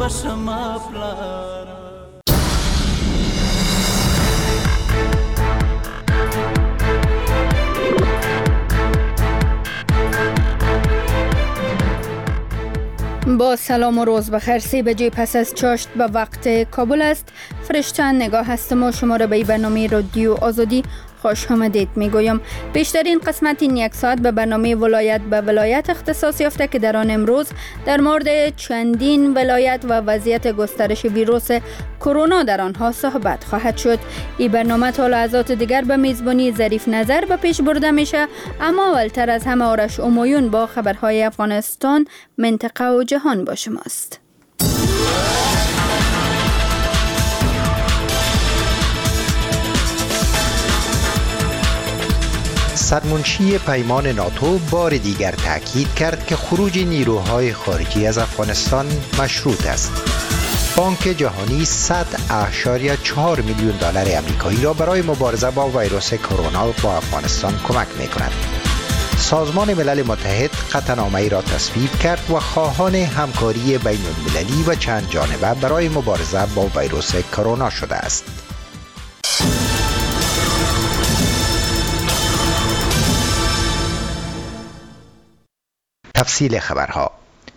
شما پلارا. با سلام و روز بخیر. 3 بجه پس از چاشت به وقت کابل است. فرشته نگاه هستم و شما را به برنامه رادیو آزادی خوش آمدید میگویم. بیشترین قسمت این یک ساعت به برنامه ولایت به ولایت اختصاص یافته که در آن امروز در مورد چندین ولایت و وضعیت گسترش ویروس کرونا در آنها صحبت خواهد شد. این برنامه تا لحظات دیگر به میزبانی ظریف نظر به پیش برده میشه، اما اولتر از همه آرش امایون با خبرهای افغانستان، منطقه و جهان با شماست. سرمنشی پیمان ناتو بار دیگر تاکید کرد که خروج نیروهای خارجی از افغانستان مشروط است. بانک جهانی 100.4 میلیون دلار آمریکایی را برای مبارزه با ویروس کرونا با افغانستان کمک می‌کند. سازمان ملل متحد قطعنامه‌ای را تصویب کرد و خواهان همکاری بین‌المللی و چند جانبه برای مبارزه با ویروس کرونا شده است. تفصیل خبرها.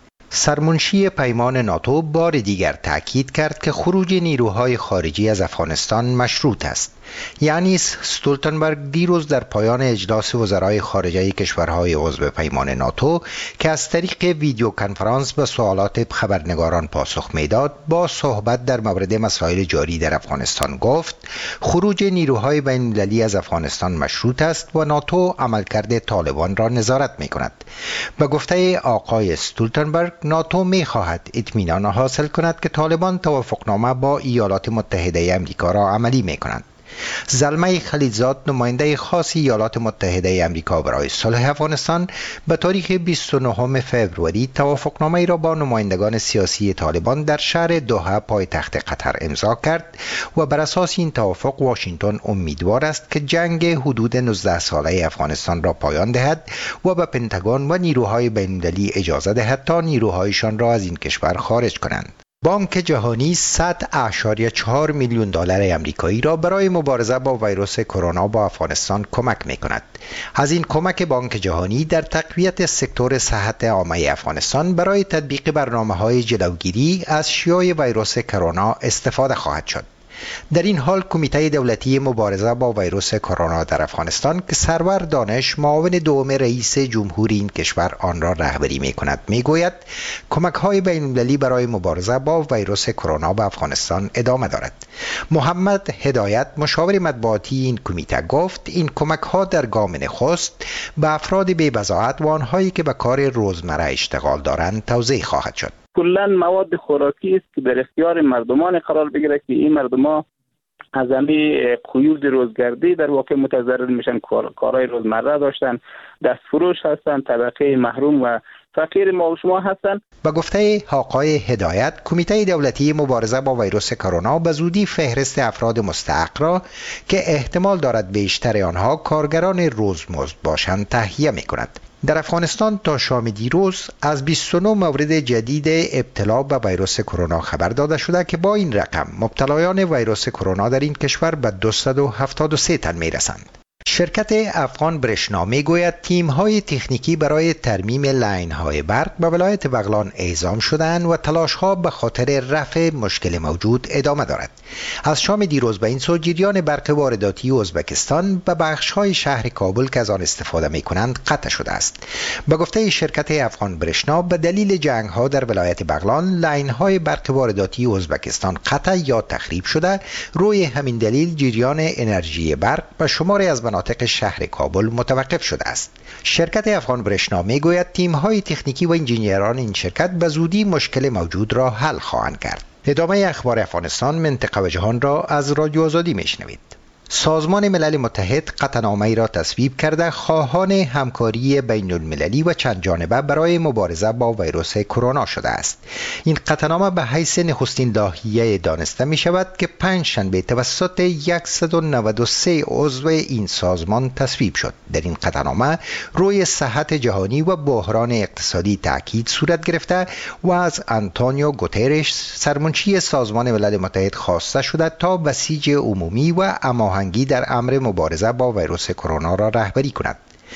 سرمنشی پیمان ناتو بار دیگر تاکید کرد که خروج نیروهای خارجی از افغانستان مشروط است. یعنی استولتنبرگ دیروز در پایان اجلاس وزرای خارجه کشورهای عضو پیمان ناتو که از طریق ویدیو کنفرانس به سوالات خبرنگاران پاسخ میداد، با صحبت در مورد مسائل جاری در افغانستان گفت خروج نیروهای بین‌المللی از افغانستان مشروط است و ناتو عملکرد طالبان را نظارت می‌کند. به گفته آقای استولتنبرگ، ناتو می‌خواهد اطمینان حاصل کند که طالبان توافقنامه با ایالات متحده آمریکا را عملی می‌کنند. زلمه خلیلزاد، نماینده خاص ایالات متحده آمریکا برای صلح افغانستان، به تاریخ 29 فوریه توافقنامه را با نمایندگان سیاسی طالبان در شهر دوحه پایتخت قطر امضا کرد و بر اساس این توافق واشنگتن امیدوار است که جنگ حدود 19 ساله افغانستان را پایان دهد و به پنتاگون و نیروهای بین‌المللی اجازه دهد تا نیروهایشان را از این کشور خارج کنند. بانک جهانی 100.4 میلیون دلار آمریکایی را برای مبارزه با ویروس کرونا با افغانستان کمک می‌کند. از این کمک بانک جهانی در تقویت سکتور صحت عامه افغانستان برای تطبیق برنامه‌های جلوگیری از شیوع ویروس کرونا استفاده خواهد شد. در این حال کمیته دولتی مبارزه با ویروس کرونا در افغانستان که سرور دانش معاون دوم رئیس جمهور این کشور آن را رهبری می‌کند میگوید کمک‌های بین‌المللی برای مبارزه با ویروس کرونا به افغانستان ادامه دارد. محمد هدایت، مشاور مطبوعاتی این کمیته، گفت این کمک‌ها در گام نخست به افراد بی‌بضاعت و آنهایی که به کار روزمره اشتغال دارند توزیع خواهد شد. کلا مواد خوراکی است که در اختیار مردمان قرار بگیره که این مردمان از همین قیود روزگردی در واقع متضرر میشن، کارهای روزمره داشتن، دستفروش هستن، طبقه محروم و فقیر ما و شما هستن. با گفته آقای هدایت، کمیته دولتی مبارزه با ویروس کرونا به زودی فهرست افراد مستحق را که احتمال دارد بیشتر آنها کارگران روزمزد باشند تهیه میکند. در افغانستان تا شام دیروز از 29 مورد جدید ابتلا به ویروس کرونا خبر داده شده که با این رقم مبتلایان ویروس کرونا در این کشور به 273 تن میرسند. شرکت افغان برشنا میگوید تیم‌های تکنیکی برای ترمیم لاین‌های برق به ولایت بغلان اعزام شدند و تلاش‌ها به خاطر رفع مشکل موجود ادامه دارد. از شام دیروز به این سو جریان برق وارداتی ازبکستان به بخش‌های شهر کابل که از آن استفاده می‌کنند قطع شده است. به گفته شرکت افغان برشنا، به دلیل جنگ‌ها در ولایت بغلان لاین‌های برق وارداتی ازبکستان قطع یا تخریب شده. روی همین دلیل جریان انرژی برق به شماری از مناطق شهر کابل متوقف شده است. شرکت افغان برشنا میگوید تیم‌های تکنیکی و انجینیران این شرکت به زودی مشکل موجود را حل خواهند کرد. ادامه اخبار افغانستان، منطقه و جهان را از رادیو آزادی میشنوید. سازمان ملل متحد قطعنامه‌ای را تصویب کرده خواهان همکاری بین المللی و چند جانبه برای مبارزه با ویروس کرونا شده است. این قطعنامه به حیث نخستین لاهیه دانسته می شود که پنجشنبه توسط 193 عضو این سازمان تصویب شد. در این قطعنامه روی صحت جهانی و بحران اقتصادی تاکید صورت گرفته و از آنتونیو گوترش سرمنشی سازمان ملل متحد خواسته شده تا بسیج عمومی و هماهنگی در امر مبارزه با ویروس کرونا را رهبری کند.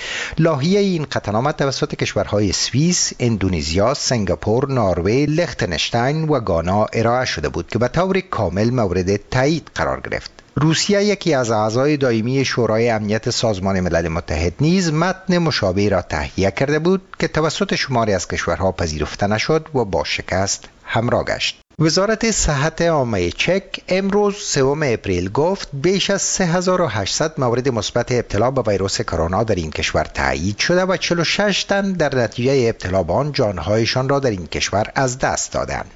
لاهیه این قطعنامه توسط کشورهای سوئیس، اندونزیا، سنگاپور، نروژ، لختنشتین و گانا ارائه شده بود که به طور کامل مورد تایید قرار گرفت. روسیه یکی از اعضای دائمی شورای امنیت سازمان ملل متحد نیز متن مشابه را تهیه کرده بود که توسط شماری از کشورها پذیرفته نشد و با شکست همراه گشت. وزارت صحت عامه چک امروز 3 اپریل گفت بیش از 3800 مورد مثبت ابتلا به ویروس کرونا در این کشور تایید شده و 46 تن در نتیجه ابتلا به آن جانهایشان را در این کشور از دست دادند.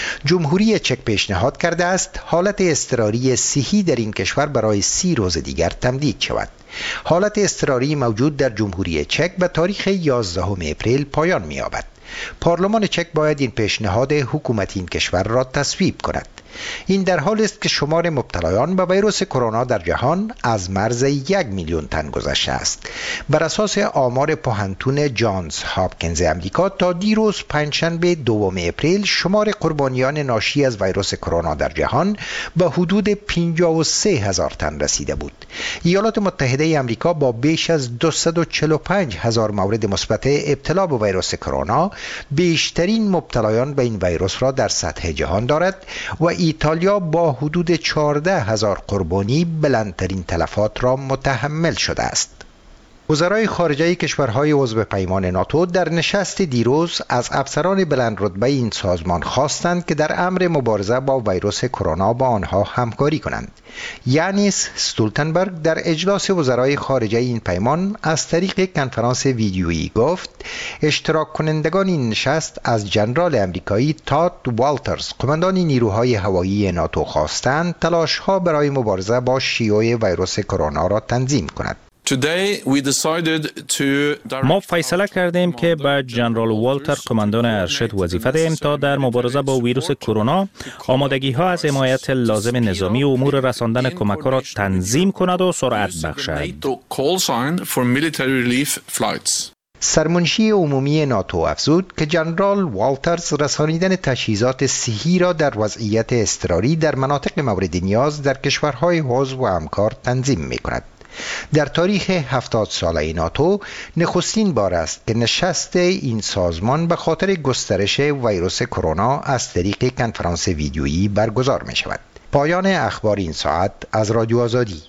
جمهوری چک پیشنهاد کرده است حالت اضطراری صحی در این کشور برای 30 روز دیگر تمدید شود. حالت اضطراری موجود در جمهوری چک به تاریخ 11 اپریل پایان می‌یابد. پارلمان چک باید این پیشنهاد حکومت این کشور را تصویب کند. این در حال است که شمار مبتلایان به ویروس کرونا در جهان از مرز 1 میلیون تن گذشته است. بر اساس آمار پوهنتون جانز هاپکینز امریکا تا دیروز پنجشنبه 2 اپریل شمار قربانیان ناشی از ویروس کرونا در جهان به حدود 53,000 تن رسیده بود. ایالات متحده امریکا با بیش از 245,000 مورد مثبت ابتلا به ویروس کرونا بیشترین مبتلایان به این ویروس را در سطح جهان دارد و ایتالیا با حدود 14,000 قربانی بلندترین تلفات را متحمل شده است. وزرای خارجه کشورهای عضو پیمان ناتو در نشست دیروز از افسران بلند رتبه این سازمان خواستند که در امر مبارزه با ویروس کرونا با آنها همکاری کنند. یانیس استولتنبرگ در اجلاس وزرای خارجه این پیمان از طریق کنفرانس ویدیویی گفت اشتراک کنندگان این نشست از ژنرال امریکایی تاد والترز قماندان نیروهای هوایی ناتو خواستند تلاش‌ها برای مبارزه با شیوع ویروس کرونا را تنظیم کند. ما فیصله کردیم که به ژنرال والتر قماندان ارشد وظیفه دهیم تا در مبارزه با ویروس کرونا آمادگی ها از حمایت لازم نظامی و امور رساندن کمک را تنظیم کند و سرعت بخشد. سرمنشی عمومی ناتو افزود که ژنرال والترز رسانیدن تجهیزات صحی را در وضعیت اضطراری در مناطق مورد نیاز در کشورهای عضو و همکار تنظیم می کند. در تاریخ 70 ساله ناتو نخستین بار است که نشست این سازمان به خاطر گسترش ویروس کرونا از طریق کنفرانس ویدیویی برگزار می شود. پایان اخبار این ساعت از رادیو آزادی.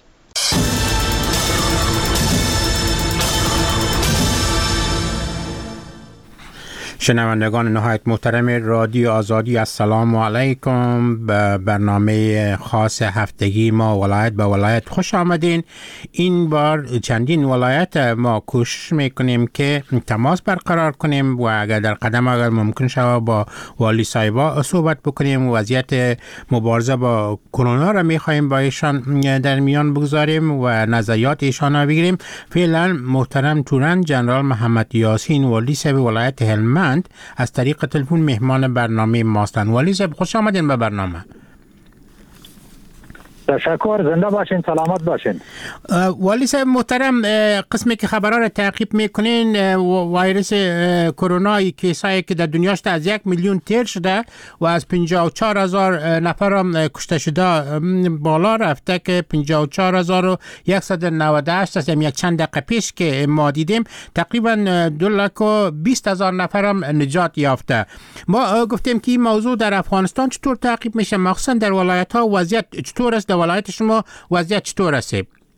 شنوندگان نهایت محترم رادیو آزادی، السلام علیکم. به برنامه خاص هفتگی ما ولایت به ولایت خوش آمدین. این بار چندین ولایت ما کوشش میکنیم که تماس برقرار کنیم و اگر در قدم اگر ممکن شود با والی صاحبا صحبت بکنیم. وضعیت مبارزه با کرونا را میخوایم با ایشان در میان بگذاریم و نظریات ایشان را بگیریم. فعلا محترم تورن جنرال محمد یاسین والی صاحب ولایت هلمند از طریق تلفن مهمان برنامه ماستن. والی صاحب خوش آمدین به برنامه. تشکر، زنده باشین، سلامت باشین. والی صاحب محترم، قسمی که خبرها را تعقیب میکنین ویروس کرونا کیسایی که در دنیاش از 1 میلیون تیر شده و از 54,000 نفر هم کشته شده بالا رفته که 54,198 است. یک چند دقیقه پیش که ما دیدیم تقریبا 220,000 نفر هم نجات یافته. ما گفتیم که این موضوع در افغانستان چطور تعقیب میشه، مخصوصا در ولایت ها وضعیت چطور است؟ در ولایت شما وضعیت چطور است؟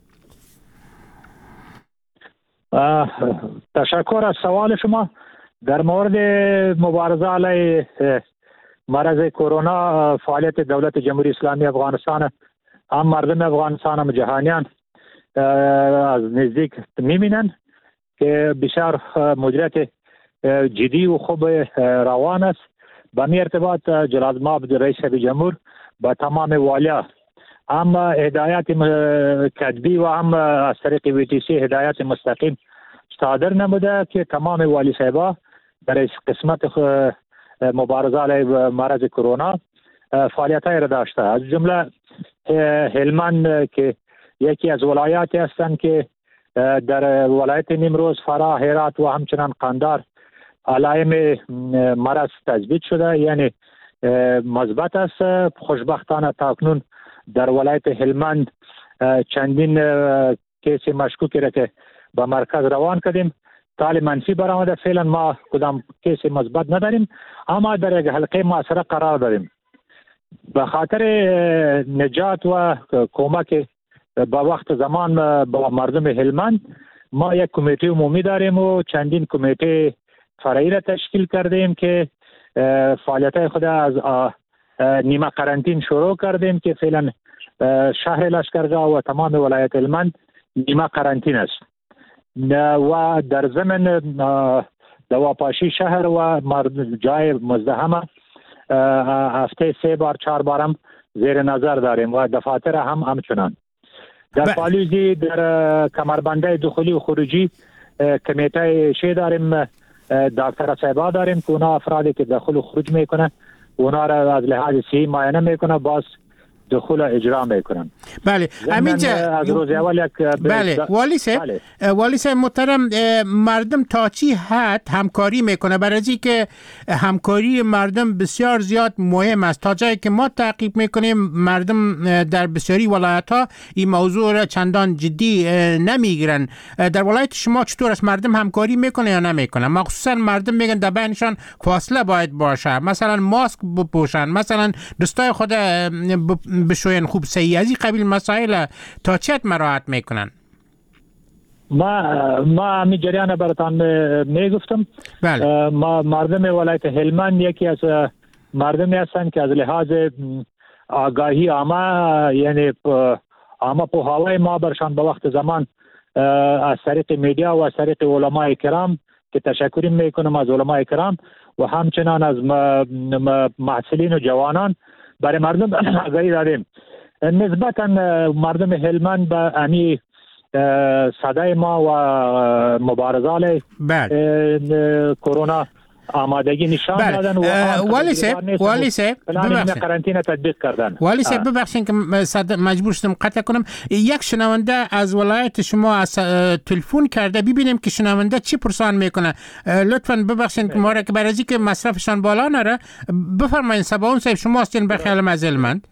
تشکر از سوال شما. در مورد مبارزه علیه مرض کرونا فعالیت دولت جمهوری اسلامی افغانستان، هم مردم افغانستان هم جهانیان از نزدیک می‌بینند که بسیار مدیریت جدی و خوب روان است. به می ارتباط جلال‌مآب رئیس جمهور با تمام والیا هم هدایت کتبی و هم از طریق VTC هدایت مستقیم صادر نموده که تمام والی صاحبا در قسمت مبارزه علیه مرض کرونا فعالیت‌های را داشته. از جمله هلمند که یکی از ولایاتی هستند که در ولایت نیمروز، فرا، هرات و همچنان قندار علائم مرض تثبیت شده، یعنی مثبت است. خوشبختانه تاکنون در ولایت هلمند چندین کیس مشکوکی را که به مرکز روان کردیم تال منفی برآمده. فعلا ما کدام کیس مثبت نداریم، اما در یک حلقه معاصره قرار داریم. به خاطر نجات و کمک با وقت زمان با مردم هلمند ما یک کمیته عمومی داریم و چندین کمیته فرعی را تشکیل کردیم که فعالیت خود از نیمه قرنطین شروع کردیم که فعلا شهر لشکرگاه و تمام ولایت هلمند نیمه قرنطین است و در ضمن دواپاشی شهر و جای مزدحم هفته 3 بار 4 بارم زیر نظر داریم و دفاتر هم همچنان. در پالیزی در کمربنده دخولی و خروجی کمیته شی داریم، دکتر صاحبا داریم که اونا افرادی که دخول و خروج میکنه اونا را از لحاظ صحی معاینه میکنه، باز دخول اجرا میکنن. بله همینجا از روز اول یک بله والی صاحب محترم، مردم تا چی حد همکاری میکنه؟ برای از که همکاری مردم بسیار زیاد مهم است. تا جایی که ما تعقیب میکنیم مردم در بسیاری ولایت ها این موضوع را چندان جدی نمیگیرن. در ولایت شما چطور است؟ مردم همکاری میکنه یا نمیکنه؟ مخصوصا مردم میگن در بینشان فاصله باید باشه، مثلا ماسک بپوشن، مثلا دستای خود بشوین خوب صحیح. از این قبیل مسائل تا چه حد مراعات میکنن؟ ما همین جریان براتان میگفتم. بله. ما مردم ولایت هلمند یکی از مردمی هستند که از لحاظ آگاهی عامه، یعنی عامه پوهاوی ما برشان به وقت زمان از طریق میدیا و از طریق علماء کرام که تشکر میکنم از علماء کرام و همچنان از محصلین و جوانان برای مردم آگاهی دادیم. نسبتا مردم هلمند به امی صدای ما و مبارزه علیه کرونا آمادگی نشان دادن و والی صاحب قرنطینه تطبیق کردن. والی صاحب ببخشید که مجبور شدم قطع کنم. یک شنونده از ولایت شما از تلفن کرده، ببینیم که شنونده چی پرسان میکنه. لطفاً ببخشید که ما را که برای اینکه مصرفشان بالا نره بفرمایید. سباون صاحب شما هستین به خیال از هلمند.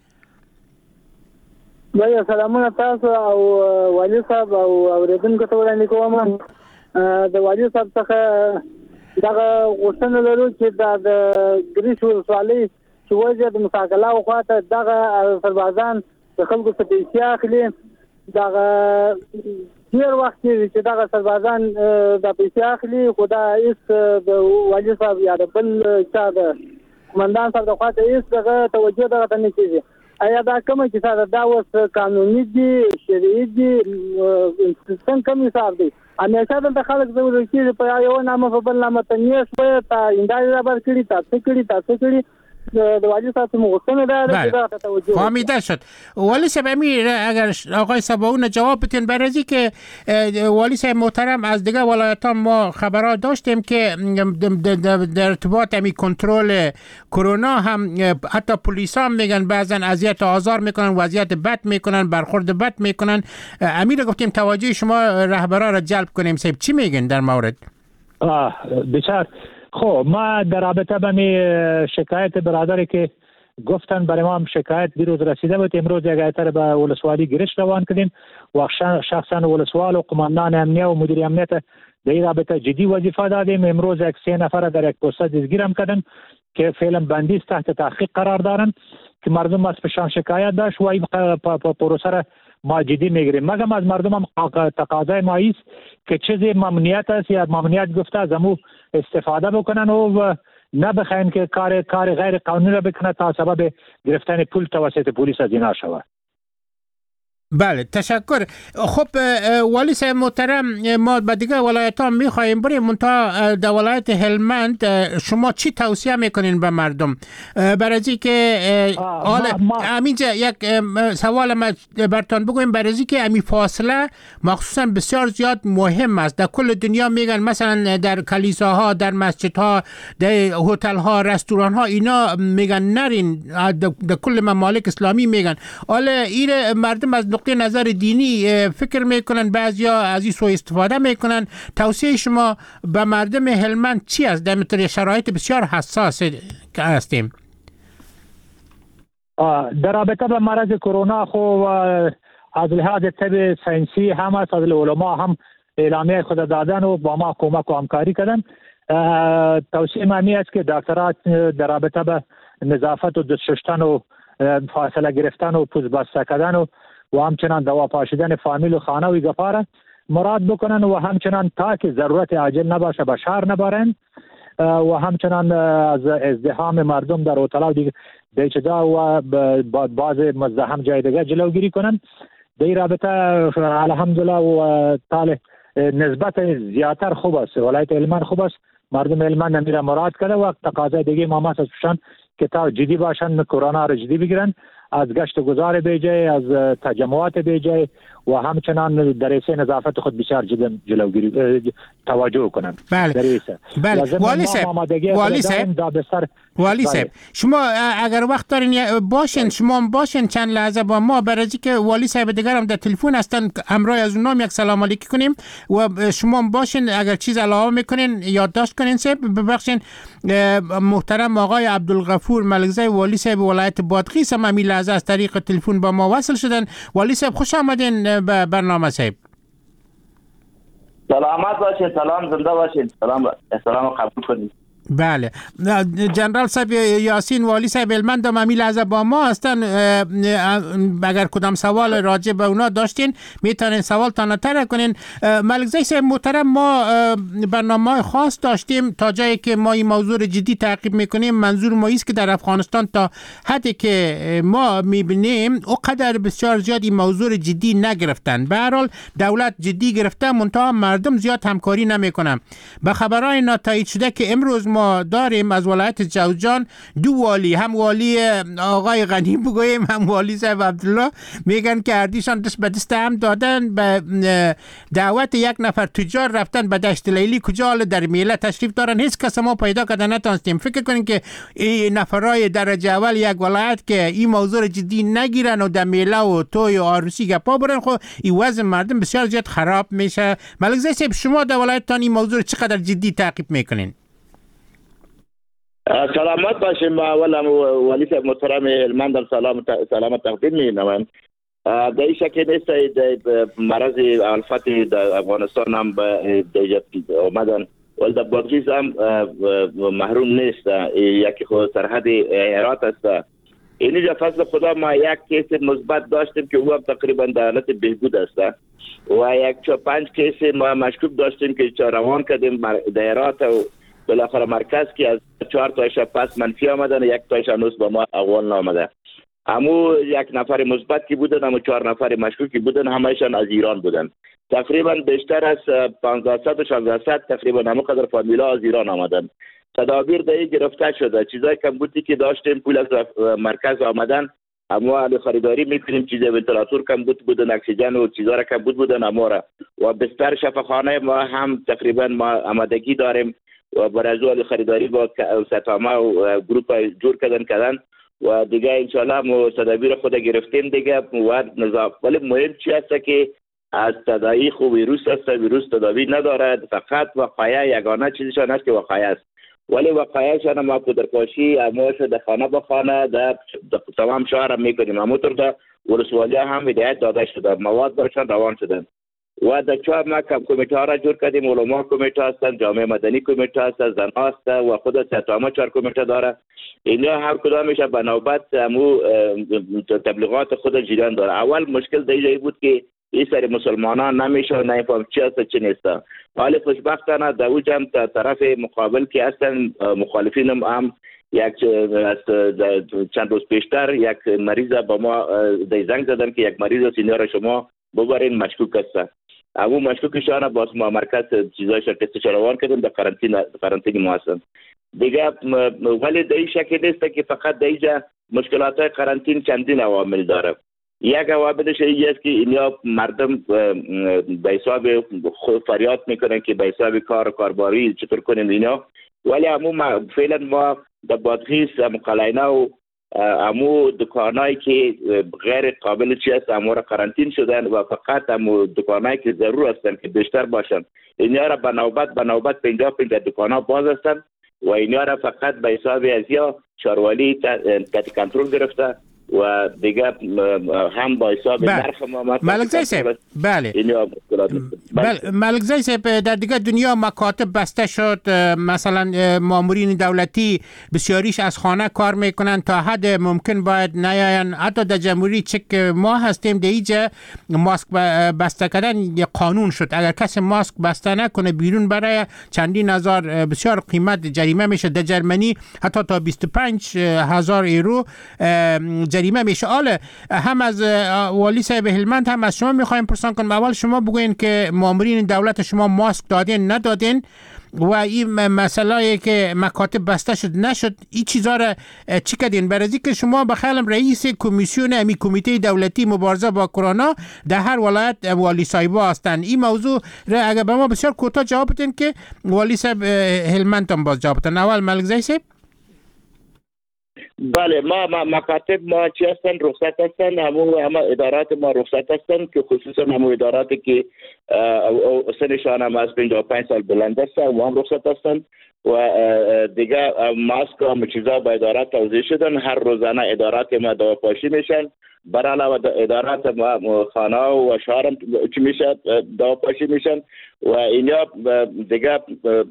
بله سلامونه تاسو او والی صاحب او اوریدونکو ته وړاندې کوم. د والی صاحب څخه دغه غوښتنه لرو چې د ګریش ولسوالۍ چې وجه د مساکله او خواته دغه سربازان د خلکو څخه پیسې اخلي. دغه ډېر وخت چې دغه سربازان د پیسې اخلي، خو دا هېڅ د والي صاحب یا د بل چا د قمندان صاحب د خواته هېڅ دغه توجه دغه ته نه کېږي. آیا دا کومه کیسه دا اوس قانوني دي، شرعي دي، څنګه کوم حساب دی؟ همیشه دلته خلک ضروري کېږي په یو نامه په بل نامه ته نیش وایي تا هندارې رابر کړي، تاسو کړي د والی صاحب مغصنه داره که توجه فهمیده شد. والی صاحب امیر اگر آقای سباون جواب بتین برای که والی صاحب محترم از دیگه ولایت ها ما خبرات داشتیم که در ارتباط امی کنترل کرونا هم حتی پلیس ها میگن بعضن اذیت و آزار میکنن، وضعیت بد میکنن، برخورد بد میکنن. امیر گفتیم توجه شما رهبران را جلب کنیم. صاحب چی میگن در مورد؟ بسیار خب، ما در رابطه با می شکایت برادری که گفتن برای ما هم شکایت دیروز رسیده بود، امروز یک ایتر به ولسوالی گرش روان کردیم و شخصا ولسوال و قماندان امنیه و مدیر امنیت در این رابطه جدی وظیفه دادیم. امروز یک 3 نفر در یک پست دستگیر هم کردن که فعلا بندیز تحت تحقیق قرار دارن که مردم از پشان شکایت داشت و این پروسه ما جدی میگیریم. مگم از مردم هم تقاضای ما است که چیزی ممنوعیت است یا ممنوعیت گفته از امو استفاده بکنن و نه بخواین که کار غیر قانونی را بکنه تا سبب گرفتن پول توسط پلیس از اینا شود. بله تشکر. خب والی صاحب محترم، ما به دیگه ولایت ها میخواییم بریم، منتها در ولایت هلمند شما چی توصیه میکنین به مردم؟ برای که همینجا یک سوال ما برتان بگویم، برای که امی فاصله مخصوصا بسیار زیاد مهم است. در کل دنیا میگن مثلا در کلیساها، در مسجدها، در هتل ها، رستوران ها، اینا میگن نرین. در کل ممالک اسلامی میگن. حالا این مردم از نقطه نظر دینی فکر میکنن، بعضیا از این سوء استفاده میکنن. توصیه شما به مردم هلمند چی است در مطور شرایط بسیار حساس که هستیم؟ در رابطه با مرض کرونا خو از لحاظ طب ساینسی هم از علما هم اعلامیه خود دادن و با ما کمک و همکاری کردن. توصیه من است که دکترها در رابطه با نظافت و دست شستن و فاصله گرفتن و پوست بسته کردن و همچنان دوا پاشیدن فامیل و خانه و گفاره مراد بکنن و همچنان تا که ضرورت عاجل نباشه به شهر نبرن و همچنان از ازدحام مردم در هتل‌ها دیگه دیچدا و باز مزدحم جای دیگه جلوگیری کنن. در رابطه الحمدلله و تعالی نسبت زیاتر خوب است. ولایت هلمند خوب است. مردم هلمند نمیره مراد کرده و تقاضای دیگه ما از پوشن که تا جدی باشن، کرونا را جدی بگیرن، از گشت و گذار بیجای، از تجمعات بیجای و همچنان در حیث نظافت خود بسیار جلوگیری توجه کنند. بله. والی صاحب شما اگر وقت دارین باشین چند لحظه با ما، برای که والی صاحب دیگر هم در تلفن هستن، همراه از اونها یک سلام علیکی کنیم و شما باشین. اگر چیز علاوه میکنین یادداشت کنین. صاحب ببخشین، محترم آقای عبدالغفور ملکزی والی صاحب ولایت بادغیس هم همین لحظه از طریق تلفن با ما وصل شدن. والی صاحب خوش آمدین به برنامه صاحب. سلامت باشین، سلام زنده باشین، سلام قبول کنید. بله، جنرال صاحب یاسین والی صاحب هلمند هم همین لحظه با ما هستن. اگر کدام سوال راجع به اونا داشتین میتونین سوال تا نطرح کنین. ملکزی صاحب محترم، ما برنامه خاص داشتیم تا جایی که ما این موضوع جدی تعقیب میکنیم. منظور ما است که در افغانستان تا حدی که ما میبینیم اونقدر بسیار زیاد این موضوع جدی نگرفتن. به هر حال دولت جدی گرفته، منتها مردم زیاد همکاری نمیکنن. به خبرهای ناتایید شده که امروز ما داریم از ولایت جوزجان دو والی، هم والی آقای غنی بگوییم هم والی صاحب عبدالله، میگن که اردیشان دست به دست هم دادن. به دعوت یک نفر تجار رفتن به دشت لیلی، کجا حال در میله تشریف دارن، هیچ کس ما پیدا کردن نتونستیم. فکر کنین که این نفرای درجه اول یک ولایت که این موضوع جدی نگیرن و در میله و توی و عروسی گپا برن، خب این وضع مردم بسیار زیاد خراب میشه. ملکزی صاحب شما در ولایتتان این موضوع چقدر جدی تعقیب میکنین؟ سلامت باشیم. اولا والی صاحب محترم هلمند سلام تقدیم می‌نمایم. در این شکل نیست مرض الفت در افغانستان هم به آمدن ولی در بادغیس هم محروم نیست. یکی خود سرحد هرات است. اینجا فضل خدا ما یک کیس مثبت داشتیم که او هم تقریبا در حالت بهبود است و یک 5 کیس ما مشکوک داشتیم که روان کردیم در هرات و بالاخره مرکز که از 4 تایش پس منفی آمدن، 1 تایش هنوز با ما اقوال نامده. همو 1 نفر مثبت کی بودن، همو 4 نفر مشکوکی بودن، همهشان از ایران بودن. تقریبا بیشتر از 1500 و 1600 تقریبا همو قدر فامیلا از ایران آمدن. تدابیر دایی گرفته شده. چیزای کمبودی که داشتیم پول از مرکز آمدن، اما خریداری میکنیم. چیزای ونتیلاتور کمبود بودن، اکسیژن و چیزا را کمبود بودن امورا و بستر شفاخانه ما هم تقریبا ما آمادگی داریم و برای خریداری با ستاما و گروپ جور کردن و دیگه انشالله ما تدابیر خود گرفتیم دیگه و نظام. ولی مهم چی است که از تداعی خوب ویروس است. ویروس تداوی ندارد، فقط وقایع یگانه چیزشان است که وقایع است. ولی وقایعشان ما پدرپاشی اموش در خانه به خانه در تمام شهر هم میکنیم. همونطور در ولسوالی هم هدایت داده شده، مواد برشان روان شدن و در چهار ما کمیته ها را جور کردیم. علما کمیته هستند، جامعه مدنی کمیته هست، زن هست و خود ستاما 4 کمیته داره. اینا هر کدامش به نوبت همو تبلیغات خود جریان داره. اول مشکل دیگه بود که این سری مسلمانان نمیشه نمیفهم چی هست چی نیست. حالا خوشبختانه در اوج هم طرف مقابل که هستن مخالفین هم چند روز پیشتر یک مریض با ما زنگ زدن که یک مریض است، اینا را شما ببرین مشکوک است. همون مشکوکشان باز ما مرکز چیزایش تستش روان کردن، در قرنطینه ما هستن دیگه. ولی در این شکل نیست که فقط در اینجا مشکلات های قرنطینه چندین عوامل داره. یک عواملش این است که اینا مردم به حساب خود فریاد میکنن که به حساب کارباری چطور کنیم اینا. ولی همون فعلا ما در بادغیس قلعه و همو دکانایی که غیر قابل چی است همو را قرنطین شدن و فقط همو دکانایی که ضرور هستن که بیشتر باشن اینا را به نوبت 50 دکانا باز هستن و اینا را فقط به حساب ازیا شاروالی تحت کنترل گرفته و دیگه هم با حساب نرخ ما ملک زی صاحب ملک زی صاحب در دیگه دنیا مکاتب بسته شد، مثلا مامورین دولتی بسیاریش از خانه کار میکنن، تا حد ممکن باید نیاین. حتی در جمهوری چک ما هستیم در اینجا ماسک بسته کردن یک قانون شد، اگر کسی ماسک بسته نکنه بیرون برای چندین هزار بسیار قیمت جریمه میشه. در جرمنی حتی تا 25,000 یورو جریمه میشه. هم از والی صاحب هلمند هم از شما میخوایم پرسان کنم، اول شما بگوین که مامورین دولت شما ماسک دادین ندادین و این مسئله که مکاتب بسته شد نشد، این چیزا را چی کردین؟ برای که شما بخیالم رئیس کمیسیون امی کمیته دولتی مبارزه با کرونا در هر ولایت والی صاحبا هستن. این موضوع را اگر به ما بسیار کوتاه جواب بدین که والی صاحب هلمند هم باز جواب بدن. اول ملک زی صاحب. بله، ما مکاتب ما چی هستن؟ رخصت هستن. همه ادارات ما رخصت هستن که خصوصا همه اداراتی که سنشان هم از 55 سال بلند هستن و هم رخصت هستن و دیگه ماسک و چیزا به ادارات توزیع شدن. هر روزانه ادارات ما دواپاشی میشن، بر علاوه ادارات ما خانه و شهر چی میشه دواپاشی میشن و اینا دیگه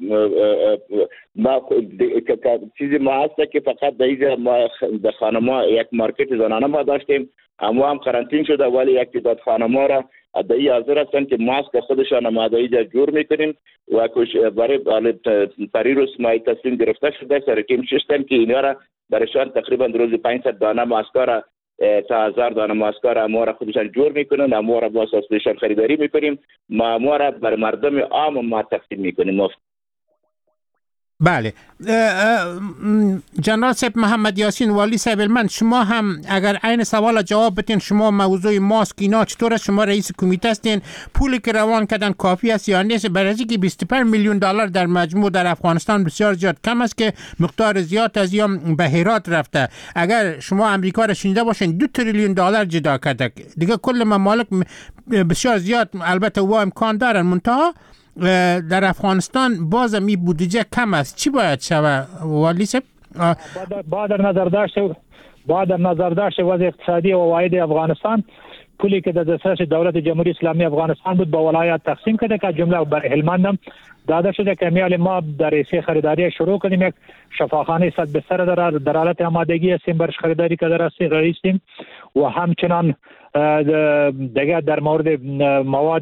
ما چیزی ما هست که فقط در خانه ما یک مارکت زنانه ما داشتیم، هم قرنطین شده ولی یک تعداد خانه ما را ادعی حاضر هستن که ماسک خودشان ما ادعی جور میکنیم و برای پریروز ما تصمیم گرفته شده سرکیم ششتن که اینا را برایشان تقریبا روزی 500 دانه ماسک را تا 1000 دانه ماسک را ما را خودشان جور میکنن، ما را با اساسشان خریداری میکنیم، ما را بر مردم عام ما تقسیم میکنیم. بله، جنرال صاحب محمد یاسین والی صاحب من، شما هم اگر این سوال جواب بدین، شما موضوع ماسک اینا چطور است؟ شما رئیس کمیته هستین، پولی که روان کردن کافی است یا نیست؟ برای اینکه 25 میلیون دلار در مجموع در افغانستان بسیار زیاد کم است که مقدار زیاد از ایام به هرات رفته. اگر شما امریکا را شنیده باشین 2 تریلیون دلار جدا کرده، دیگه کل ممالک بسیار زیاد البته و امکان دارن، منتها در افغانستان باز می بودجه کم است. چی باید شود والی صاحب؟ با در نظر داشت وضع اقتصادی و عواید افغانستان، پولی که در دسترس دولت جمهوری اسلامی افغانستان بود با ولایات تقسیم کرده که جمله بر هلمند هم داده شده که میال ما در ایسه خریداری شروع کنیم. یک شفاخانه 100 بستر در حالت آمادگی هستیم برش خریداری که در رئیسیم و همچنان دیگه در مورد مواد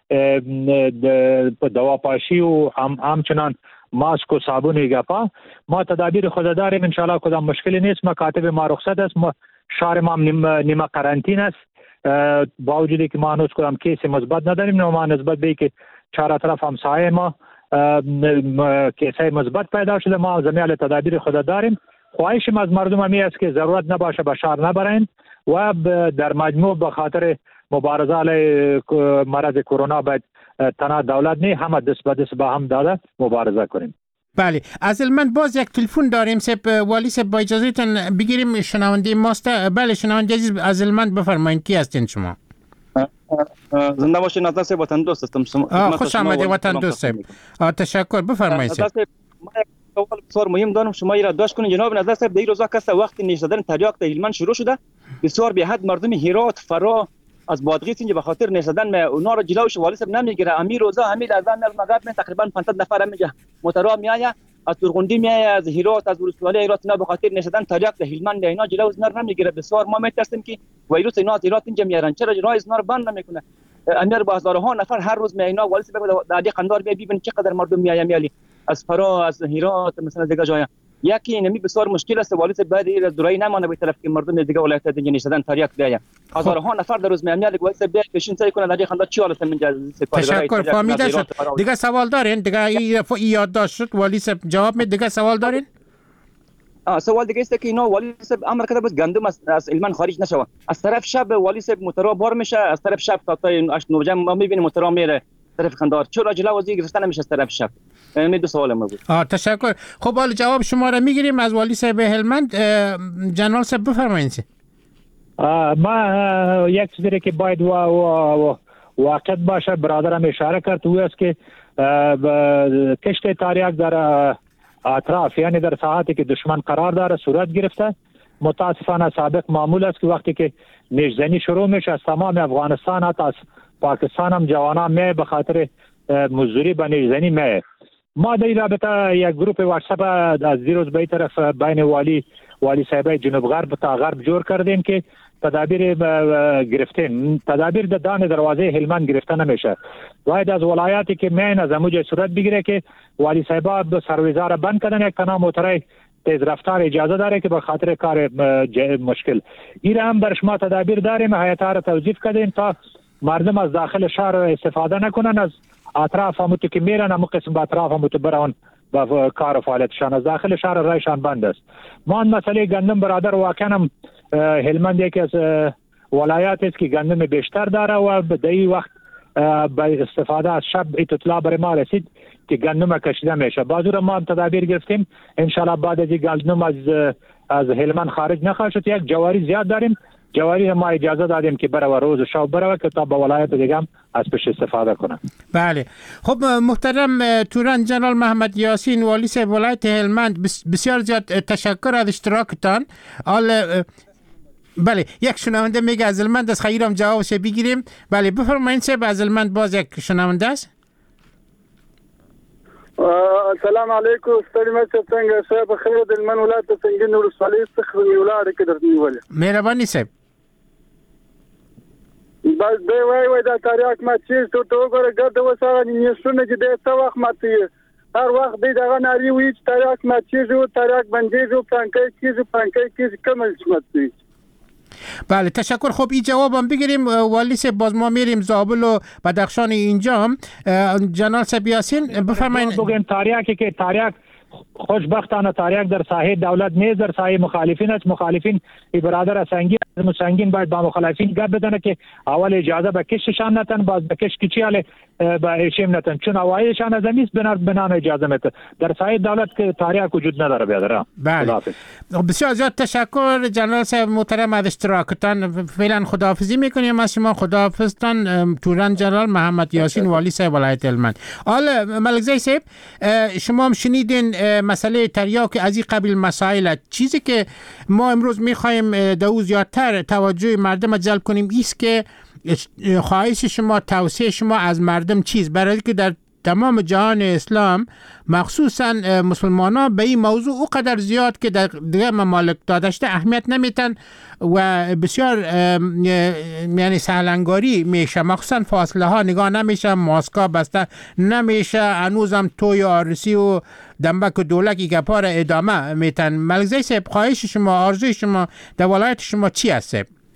دواپاشی و همچنان ماسک و صابون گپا ما تدابیر خود داریم. ان شاء الله کدام مشکلی نیست. مکاتب ما رخصت است، شهر ما نیمه قرنطینه است، با وجودی که ما هنوز کدام کیس مثبت نداریم، ما نسبت به که چهار طرف همسایه ما کیسای مثبت پیدا شده، ما جمیع تدابیر خود داریم. خواهشم از مردم همی است که ضرورت نباشه به شهر نبرین و در مجموع به خاطر مبارزه علیه مرض کرونا باید تنها دولت نه، همه دست به دست با هم داده مبارزه کنیم. بله، از من باز یک تلفن داریم والی صاحب، با اجازهتون بگیریم شنونده ماست. بله شنونده عزیز، از من بفرمایید کی هستین شما؟ زنده باشین. نظر صاحب وطن دوست هستم. خوش آمدید وطن دوست صاحب. تشکر، بفرمایید. اول بسیار مهم دارم شما را داشت کنید جناب نظر صاحب. در این روزا کسا وقتی نیش زدن تریاک در هلمند شروع شده، بسیار به حد مردم هرات فرا از بادغیس اینجا به خاطر نشدن اونا را جلوش والی صاحب نمیگیره. امیر روزا همین از مغرب من تقریبا 500 نفر میگه مترا میآید، از ترغندی میآید، از هرات، از ولسوالی هرات، نه به خاطر نشدن تریاک در هلمند اینا جلوش نمیگیره. بسیار ما میترسیم که ویروس اینا هرات اینجا میارن، چرا راه اینا رو بند نمیکنه؟ امیر با هزارها نفر هر روز میاینا والی صاحب در قندار ببین چقدر مردم میآید میالی از فرا، از هرات، مثلا دیگه جای یکی اینمی بسیار مشکل است والی صاحب، بعد از دورایی نمانه به طرف که مردم دیگه ولایت دیگه نشدن تریاک بیاید. هزارها نفر در روز میاد والی صاحب بیاید بشین سعی کنه در خنده چی حالت من تشکر فهمیده شد. دیگه سوال دارین؟ دیگه این یادداشت شد والی صاحب جواب می. دیگه سوال دارین؟ سوال دیگه است که اینا والی صاحب امر کرده بود گندم از علمان خارج نشوه. از طرف شب والی صاحب موتورا بار میشه، از طرف شب تا 8 9 ما میبینیم موتورا میره طرف خندار. چرا جلوازی گرفتن نمیشه از طرف شب؟ می دو سوال ما بود. تشکر. خب حالا جواب شما را میگیریم از والی صاحب هلمند. جنرال صاحب بفرمایید. ما یک چیزی که باید واقع باشه برادرم اشاره کرد او است که کشت تاریک در اطراف یعنی در ساحاتی که دشمن قرار داره صورت گرفته. متاسفانه سابق معمول است که وقتی که نیشزنی شروع میشه از تمام افغانستان حتی از پاکستان هم جوانان می به خاطر مزدوری به نیشزنی می. ما در این رابطه یک گروپ واتساپ از دیروز به طرف بین والی صاحب جنوب غرب تا غرب جور کردیم که تدابیر گرفتیم. تدابیر در دان دروازه هلمند گرفته نمیشه. باید از ولایاتی که مین از اموج صورت بگیره که والی صاحب به سرویزا را بند کردن، یک تنها موترای تیز رفتار اجازه داره که به خاطر کار مشکل این هم در شما تدابیر داریم. هیئت‌ها را توظیف کردیم تا مردم از داخل شهر استفاده نکنن، از اطراف همون که میرن همون قسم به اطراف همون برون با کار و فعالیتشان، از داخل شهر رایشان بند است. ما مسئله گندم برادر واقعا هم هلمند یکی از ولایات است که گندم بیشتر داره و به این وقت به استفاده از شب اطلاع بر ما رسید که گندم کشیده میشه. بازور ما هم تدابیر گرفتیم انشالله بعد از این گندم از هلمند خارج نخواهد شد. یک جواری زیاد داریم، جواری ما اجازه دادیم که برای روز شب برای که تا به ولایت دیگه هم از پیش استفاده کنه. بله. خب محترم توران جنرال محمد یاسین والی صاحب ولایت هلمند، بسیار زیاد تشکر از اشتراکتان. بله یک شنونده میگه از هلمند از خیرم جوابش بگیریم. بله بفرمایید صاحب، از هلمند باز یک شنونده است. السلام علیکم. ستړي مې څنګه صاحب خیر د هلمند ولایت د سنګین ولسوالۍ څخه ولاړ کې درته نیولې. مهرباني صاحب. بس دی وای دا تاریخ ما چې ته وګوره ګرد وساره نیسونه چې د څه وخت ماته هر وخت دی دا ناری وی چې تاریخ ما چې جو تاریخ باندې جو پانکای کې کمل شمت. بله تشکر. خب این جوابم بگیریم والی صاحب، باز ما میریم زابل و بدخشان اینجا. جنرال صاحب یاسین بفرمایید. بگیم تاریخی که تاریخ خوشبختانه تاریخ در ساحه دولت نیز در ساحه مخالفین است. مخالفین برادر سنگین باید با مخالفین گپ بدن که اول اجازه به کششان نتن، باز به کش کیچیاله به ایشیم نتن، چون اوایشان از نیست بنان اجازه میده. در ساحه دولت که تاریخ وجود نداره بیادر. بله بسیار زیاد تشکر جنرال صاحب محترم از اشتراکتان. فعلا خداحافظی میکنیم از شما. خداحافظتان توران جنرال محمد یاسین والی صاحب ولایت هلمند. حالا ملکزی صاحب شما هم شنیدین مسئله تریاک از این قبیل مسائل. چیزی که ما امروز میخوایم دو زیادتر توجه مردم جلب کنیم ایست که خواهش شما، توصیه شما از مردم چیز، برای که در تمام جهان اسلام مخصوصا مسلمانان به این موضوع او قدر زیاد که در دیگه ممالک دادشته اهمیت نمیتن و بسیار یعنی سهلنگاری میشه، مخصوصا فاصله ها نگاه نمیشه، ماسکا بسته نمیشه، هنوزم توی عروسی و دنبک و دولکی گپا را ادامه میتن. ملکزی صاحب خواهش شما، آرزوی شما در ولایت شما چی هست؟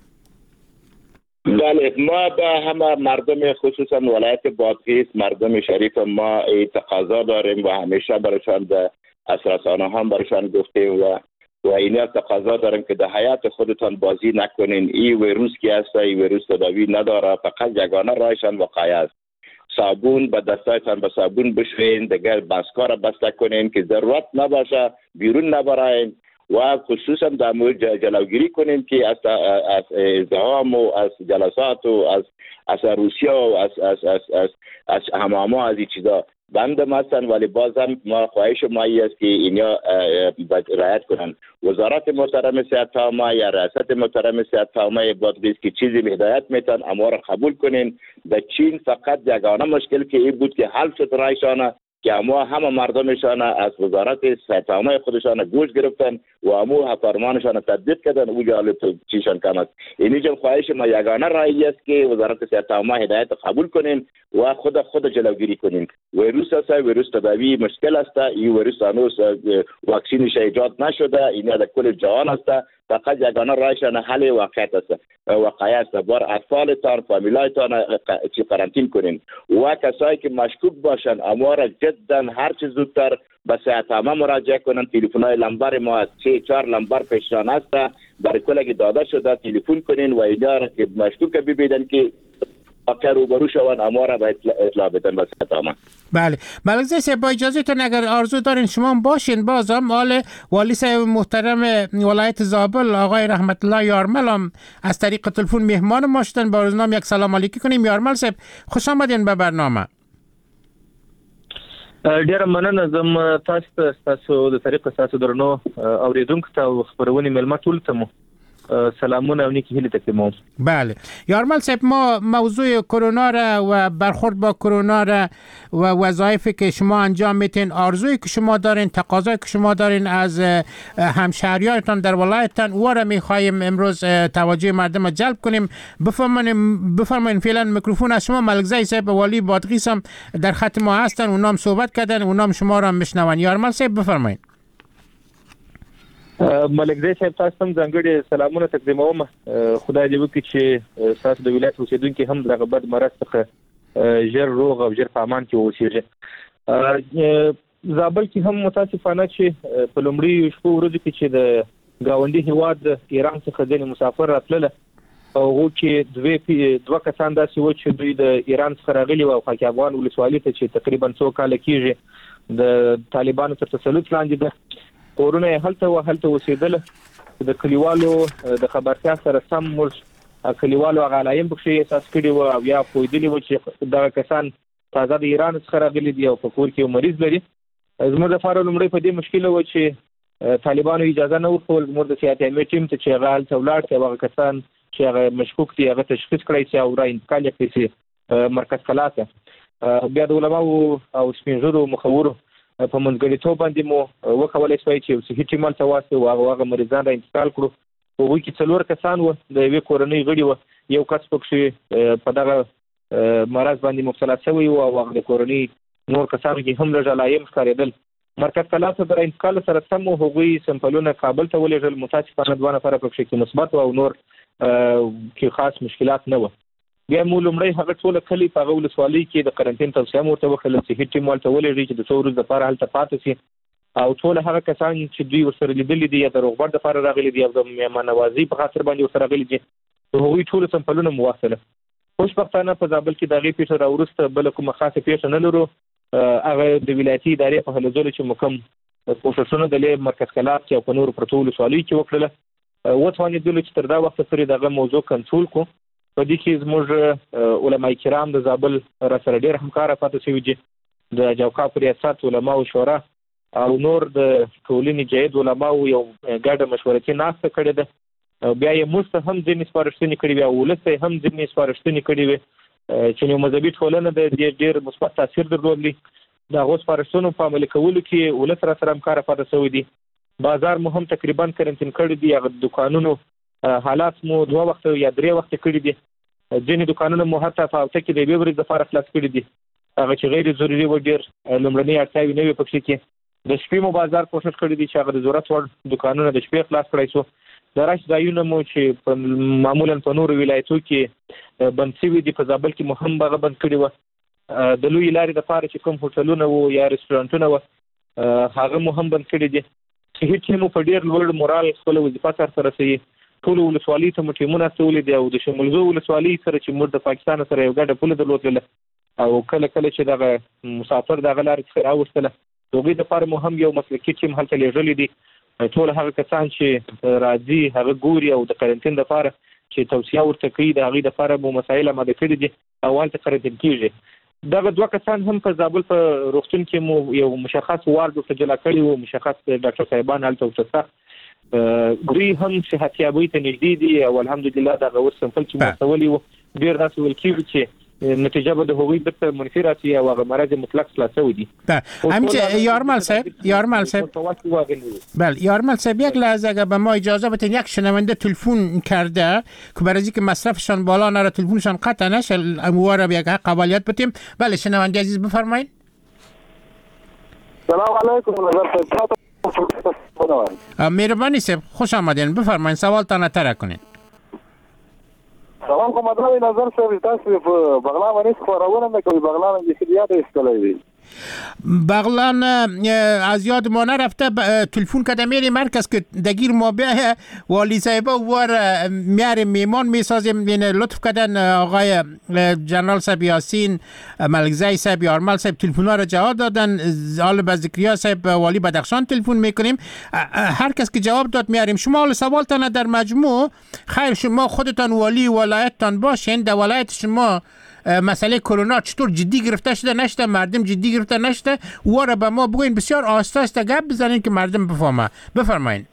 بله ما به همه مردم خصوصا ولایت بادغیس مردم شریف ما تقاضا داریم و همیشه برشان از رسانه هم برشان گفتیم و این تقاضا داریم که در حیات خودتان بازی نکنین. این ویروس کی است، این ویروس تداوی نداره، فقط یگانه رایشان وقایه است. صابون به دستایتان به صابون بشوین، دیگر بسکار بسته کنین که ضرورت نباشه بیرون نبرین و خصوصا در مورد جلوگیری کنیم که از ازدحام و از جلسات و از روسیا و از حماما از این چیزا بند هستن، ولی بازم ما خواهش مایی است که اینا رعایت کنن. وزارت محترم صحت عامه یا ریاست محترم صحت عامه بادغیس که چیزی هدایت میتن اما را قبول کنین. در چین فقط یگانه مشکل که این بود که حل شد رایشانه که اما همه مردمشان از وزارت صحت عامه خودشان گوش گرفتن و امو فرمانشان تطبیق کردن او جالب چیشان کم است. اینجا خواهش ما یگانه رایی است که وزارت صحت عامه هدایت قبول کنیم و خود جلوگیری کنیم. ویروس است، ویروس تداوی مشکل است، این ویروس هنوز واکسینش ایجاد نشده، این در کل جهان است، فقط یگانه رایشان حل واقعیت است. واقعیت است بر اطفالتان فامیلایتان چی قرنطین کنین و کسایی که مشکوک باشن اما را جدا هر چه زودتر به صحت عامه مراجعه کنن. تلفن‌های لمبر ما 3-4 لمبر پیشران است، برای کل که داده شده تلفن کنین و اینا را که مشکوک ببینن که واقعا روبرو شوند اما را به اطلاع بدن به صحت عامه. بله ملک زی با اجازهتون اگر آرزو دارین شما باشین بازم والی صاحب محترم ولایت زابل آقای رحمت الله یارمل هم از طریق تلفن مهمان ما شدن. با روزنام یک سلام علیکی کنیم. یارمل صاحب خوش آمدین به برنامه. ډیره مننه. زم تاسو د طریق تاسو درنو اوریدونکو ته خبرونه ملمت ټول ته سلامونه و نیکی هیلی تقدیموم. بله یارمل صاحب ما موضوع کرونا را و برخورد با کرونا را و وظایفی که شما انجام میتین، آرزویی که شما دارین، تقاضایی که شما دارین از همشهریانتان در ولایتتان و را میخوایم امروز توجه مردم جلب کنیم. بفرمایین فعلا میکروفون از شما. ملک زی صاحب والی بادغیس هم در خط ما هستن، اونام صحبت کردن، اونام شما را میشنون. یارمل صاحب بفرمایین. ملک زی صاحب تاسو هم ځانګړي سلامونه تقدیموم. خدای دې وکړي چې تاسو د ولایت اوسیدونکو هم دغه بد مرض څخه ژر روغ او ژر په امان کې اوسیږي. زابل کې هم متاسفانه چې په لومړي شپو ورځو کې چې د گاونډي هیواد ایران څخه ځینې مسافر راتلل او هغه کې دوه کسان داسې و چې دوی د ایران څخه راغلي او خاک افغان ولسوالۍ ته چې تقریبا 2 کال کېږي د طالبانو تر تسلط لاندې ده. کورونه هلته اوسېدل. د کلیوالو د خبرتیا سره سم موږ کلیوالو غلایم بخښي احساس کړي و او یا پویدلی و چې دا کسان تازه د ایران څخه راغلي دي او په کور کې مریض لري. زموږ لپاره لومړی په دې مشکل و چې طالبانو اجازه نه ورکول زموږ د صحت عامه ټیم ته چې هغه هلته ولاړ شي، هغه کسان چې هغه مشکوک دي هغه تشخیص کړی شي او را انتقال کړي مرکز کلا ته. بیا د علماو او سپینږیرو مخورو په منځګړیتوب باندې مو وکولای شوی چې صحي ټیم ته واسطه او هغه مریضان را انتقال کړو. هغوی کې 4 کسان و د یوې کورنۍ غړي و. یو کس پکې په دغه مرض باندې مبتلا شوی و او هغه د کورنۍ نور کسانو کې هم لږ علایم ښکارېدل. مرکز کلا ته د انتقال سره سم هغوی سمپلونه کابل ته ولېږل. متاسفانه 2 نفر پکې کې مثبت او نور کې خاص مشکلات نه و. بیا مو لومړی هغه ټول کلی په هغه ولسوالۍ کې د قرنټین توصیه ورته وکړل چې هیڅ ټیم ولته ولېږي چې د 2 ورځې لپاره هلته پاتې شي او ټول هغه کسان چې دوی ورسره لیدلي دي یا د روغبړ لپاره راغلي دي او د مېهمانوازۍ په خاطر باندې ورسره راغلي دي هغوی ټول سمپلونه مو واخیستل. خوشبختانه په زابل کې د هغې پیښې راوروسته بله کومه خاصه پیښه نه لرو. هغه د ولایتي ادارې په هلو ځلو چې مو کوم کوښښونه د مرکز کلا کې او په نورو پرتو ولسوالیو کې وکړله وتوانېدلو چې تر دا وخته پورې دغه موضوع کنټرول کړو. په دې کې زموږ علماء کرام د زابل را سره ډېر همکاره پاتې شوي دي. د جوقا په ریاست علماو شورا او نور د ټولنې جید علماو یو ګډه مشورتي ناسته کړې ده. بیا یې موږ ته هم ځینې سپارښتنې کړې وي او ولس ته هم ځینې سپارښتنې کړې وي چې یو مذهبي ټولنه د ډېر مثبت تاثیر درلودلی. د هغو سپارښتنو په عملي کولو کې ولس را سره همکاره پاتې شوی دي. بازار مو هم تقریبا کرنټین کړی دي. هغه دکانونو حالات مو 2 وخته یا 3 وخته کړي دي. ځینې دکانونه مو حتی په هفته کې د 2 ورځې لپاره خلاص کړي دي. هغه چې غیر ضروري و ډېر لومړنۍ اړتیاوې نه وي پکې کې. د شپې مو بازار کوشش کړی دی چې هغه د ضرورت وړ دکانونه د شپې خلاص کړی شو. د رش ځایونه مو چې معمولا په نورو ولایتو کې بند شوي دي په زابل کې مو هم هغه بند کړي وو. د لوی لارې دپاره چې کوم هوټلونه وو یا رسټورانټونه وو هغه مو هم بند کړي دي. صحي ټیم مو په ډېر لوړ مورال خپله وظیفه سرته رسوي. ټولو ولسوالۍ ته مو ټیمونه استولي دي او د شمولزو ولسوالۍ سره چې موږ د پاکستان سره یو ګډه پوله درلودله او کله چې دغه مسافر دغه لارې څخه راوستله هغوی دپاره مو هم یو مسلکي ټیم هلته لېږلی دي. ټول هغه کسان چې راځي هغه ګوري او د قرنټین دپاره چې توصیه ورته کوي د هغوی دپاره مو مسایل اماده کړي دي او هلته قرنټین کېږي. دغه 2 کسان هم په زابل په روغتون کې مو یو مشخص وارډ ورته جلا کړي وو. مشخص ډاکټر صاحبان هلته ورته دوی هم صحتیابۍ ته نږدې دي او الحمدلله دغه اوس سمپل چې مو استولي وو ډېر داسې ویل کېږي چې نتیجه به د هغوی د منفي راسي او هغه مرض مطلق خلاصوي دي. همچه یارمل صاحب بله یارمل صاحب یک لحظه اگر به ما اجازه بدین، یک شنونده تلفن کرده که برای اینکه مصرفشان بالا نره تلفنشان قطع نشه اموار به یک حق قبالیت بدیم. بله شنونده عزیز بفرمایید. سلام علیکم. مهربانی صاحب خوش آمدین، بفرمایید سوالتان طرح کنین. سلام کوم دا نظر صاحب تاسو په بغلان باندې خبرونه مې کوي. بغلان د خدیات استلوي بغلان از یاد ما نرفته. تلفن کده میری مرکز که دگیر ما به والی صاحب وار میار میمان میسازیم. لطف کردن آقای جنرال صاحب یاسین ملکزی صاحب یارمل صاحب تلفن‌ها را جواب دادن. حالا به ذکریا صاحب والی بدخشان تلفن میکنیم. هر کس که جواب داد میاریم. شما حالا سوالتان در مجموع خیر شما خودتان والی ولایتتان باشین. در ولایت شما مسئله کرونا چطور جدی گرفته شده نشده، مردم جدی گرفته نشده، و را به ما بگوین بسیار آهسته آهسته گپ بزنین که مردم بفهمه. بفرمایید.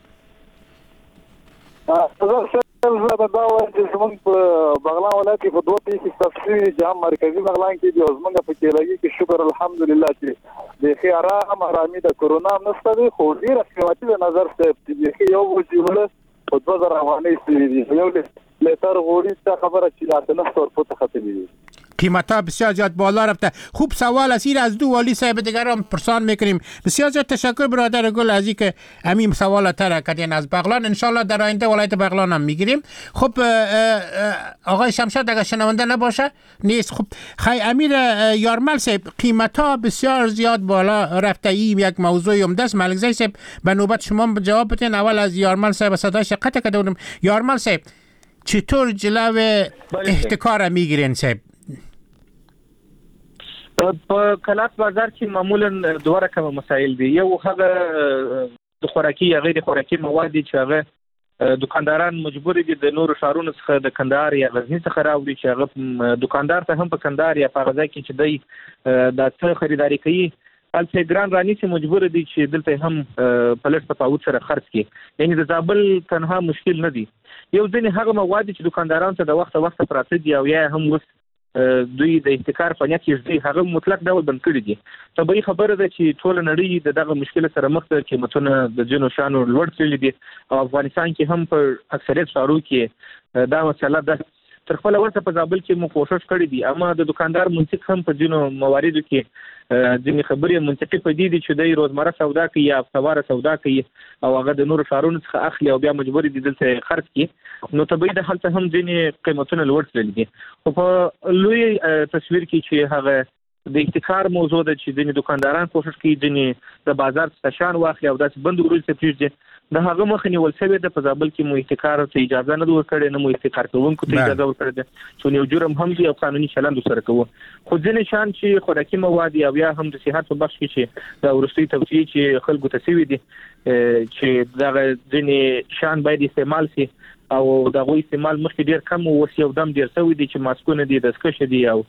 زمونږ په بغلان ولایت کې په دوه پیښې تفصیلي چې هم مرکزي بغلان کې دي او زمونږ په کېلګي کې شکر الحمدلله چې بیخي آرامي د کرونا هم نشته دی. خو ډېره قیمتي د نظر صاحب چې بیخي یو بوجي ولس په 2000 افغانۍ سوي دي. یو لیتر غوړي څه خبره چې 1800 روپۍ ختمې دي. قیمت‌ها بسیار زیاد بالا رفته. خوب سوال است. از دو والی صاحب دیگر هم پرسان میکنیم. بسیار زیاد تشکر برادر گل از اینکه همین سوال طرح کردین از بغلان. انشالله در آینده ولایت بغلان هم میگیریم. خب آقای شمشاد اگر شنونده نباشه نیست. خب امیر یارمل صاحب قیمت‌ها بسیار زیاد بالا رفته. این یک موضوع عمده است. ملکزی صاحب به نوبت شما جواب بدین. اول از یارمل صاحب صدایش قطع کرده بودم. یارمل صاحب چطور جلو احتکار میگیرین صاحب؟ په کلات بازار کې معمولا دوه رقم مسایل دي. یو هغه د خوراکي یا غیر خوراکي مواد چې هغه دکانداران مجبور دي د نورو شهرونو څخه د کندهار یا غزنی څخه راوړي چې هغه دکاندار ته هم په کندهار یا په غزا کې چې دی د څه خریداري کوي هلته ګران رانیسي مجبور دي چې دلته هم په لږ تفاوت سره خرڅ کړي. یعنی د زابل تنها مشکل نه دي. یو ځینې هغه مواد چې دکانداران ته د وخت پراته دي او یا هم اوس دوی د احتکار په نیت کې هغه مطلق ډول بند کړي دي. طبیعي خبره ده چې ټول نړۍ دغه مشکل سره مخ ده. قیمتونه د جنو شانو لوړ شوي دي او افغانستان کې هم په اکثریت ښارو کې دا مسله ده. تر خپل ورته په زابل کې مو کوشش کړی دي اما د دکاندار منطق هم په جنو مواردو کې ځینې خبرې منطقي پدې دي چې د روزمره سودا کوي یا هفتواره سودا کوي او هغه د نورو ښارونو څخه اخلي او بیا مجبور دي دلته خرڅ کړي. نو طبیعي ده هلته هم ځینې قیمتونه لوړ شوي دي. خو په لوی تصویر کې چې هغه د احتکار موضوع ده چې ځینې دکانداران کوشش کوي ځینې د بازار څخه شان واخلي او داسې بند وروسته پرېږدي. د هغه مخه نیول شوې ده. په زابل کې مو احتکار ته اجازه نه ورکړې، نه مو احتکار کوونکو ته اجازه ورکړې ده چې یو جرم هم دی او قانوني چلند سره کوو. خو ځینې شان چې خوراکي مواد او یا هم د صحت په بخش کې چې د ورستي توصیې چې خلکو ته شوي دي چې دغه ځینې شان باید استعمال شي او دغه استعمال مخکې ډیر کم او اوس یو دم ډیر شوی دي چې ماسکونه دي د سکشه دي او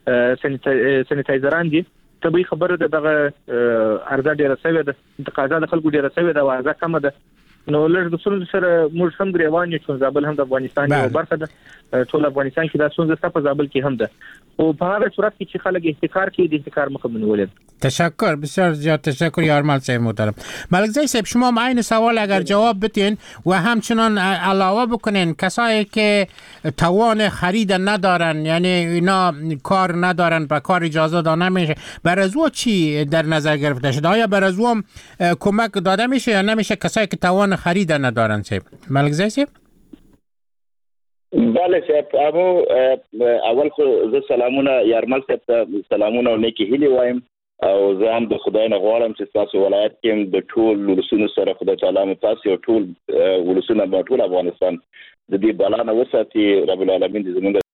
سانیتایزران دي. طبیعي خبره ده دغه ارزه ډیره شوې ده. تقاضا د خلکو ډیره شوې ده او ارزه کمه ده. نو لږ د څه سره موږ هم ګریوان یو چې زابل هم د افغانستان یو برخه ده. ټول افغانستان کې دا څه په زابل کې هم ده. او په هغه صورت کې چې خلک احتکار کوي د احتکار مخه بنولید. تشکر بسیار زیاد تشکر یارمل صاحب محترم. ملکزی صاحب شما عین سوال اگر جواب بدین و همچنان علاوه بکنین کسایی که توان خرید ندارن یعنی اینا کار ندارن و کار اجازه داده نمیشه برای او چی در نظر گرفته شده؟ آیا برای او کمک داده میشه یا نمیشه کسایی که توان خرید ندارن صاحب؟ ملکزی صاحب بله صاحب اول خو زه سلامونه یارمل صاحب ته سلامونه او نیکی هیلې وایم او زه هم د خدای نه غواړم چې تاسو ولایت کې د ټول ولسونو سره خدای تعالی مو تاسو ټول ولسونه په ټول افغانستان د دې بلا نه وساتي رب العالمین دې زموږ.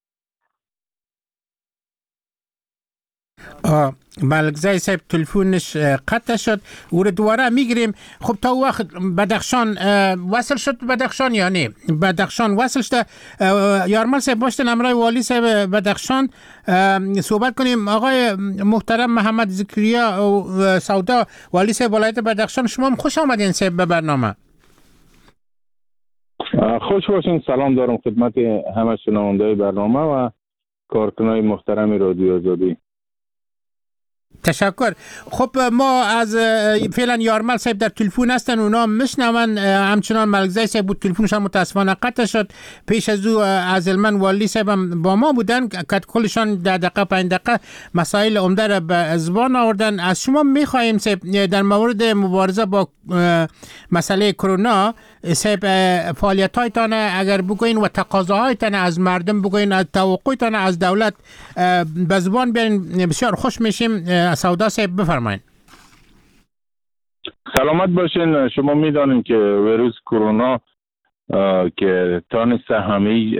ملکزی صاحب تلفنش قطع شد و دوباره میگیریم. خب تا وقت بدخشان وصل شد بدخشان یا نه؟ بدخشان وصل شده. یارمل صاحب باشتن امرای والی صاحب بدخشان صحبت کنیم. آقای محترم محمد ذکریا و سودا والی صاحب ولایت بدخشان شما هم خوش آمدین صاحب به برنامه. خوش باشین. سلام دارم خدمت همه شنونده‌های برنامه و کارکنای محترم رادیو آزادی. تشکر. خب ما از فعلا یارمل صاحب در تلفن هستن، اونا میشنون. همچنان ملکزی صاحب بود، تلفنشان متاسفانه قطع شد. پیش از او از علمن والی صاحب هم با ما بودن، کت کلشان 10 دقیقه 5 دقیقه مسائل عمده را به زبان آوردن. از شما میخواهیم صاحب در مورد مبارزه با مسئله کرونا صاحب فعالیت‌هایتان اگر بگوین و تقاضاهایتان از مردم بگوین، از توقعتان از دولت به زبان بیارین، بسیار خوش میشیم. سودا صاحب بفرمایید. سلامت باشین. شما میدانین که ویروس کرونا که تانسته همه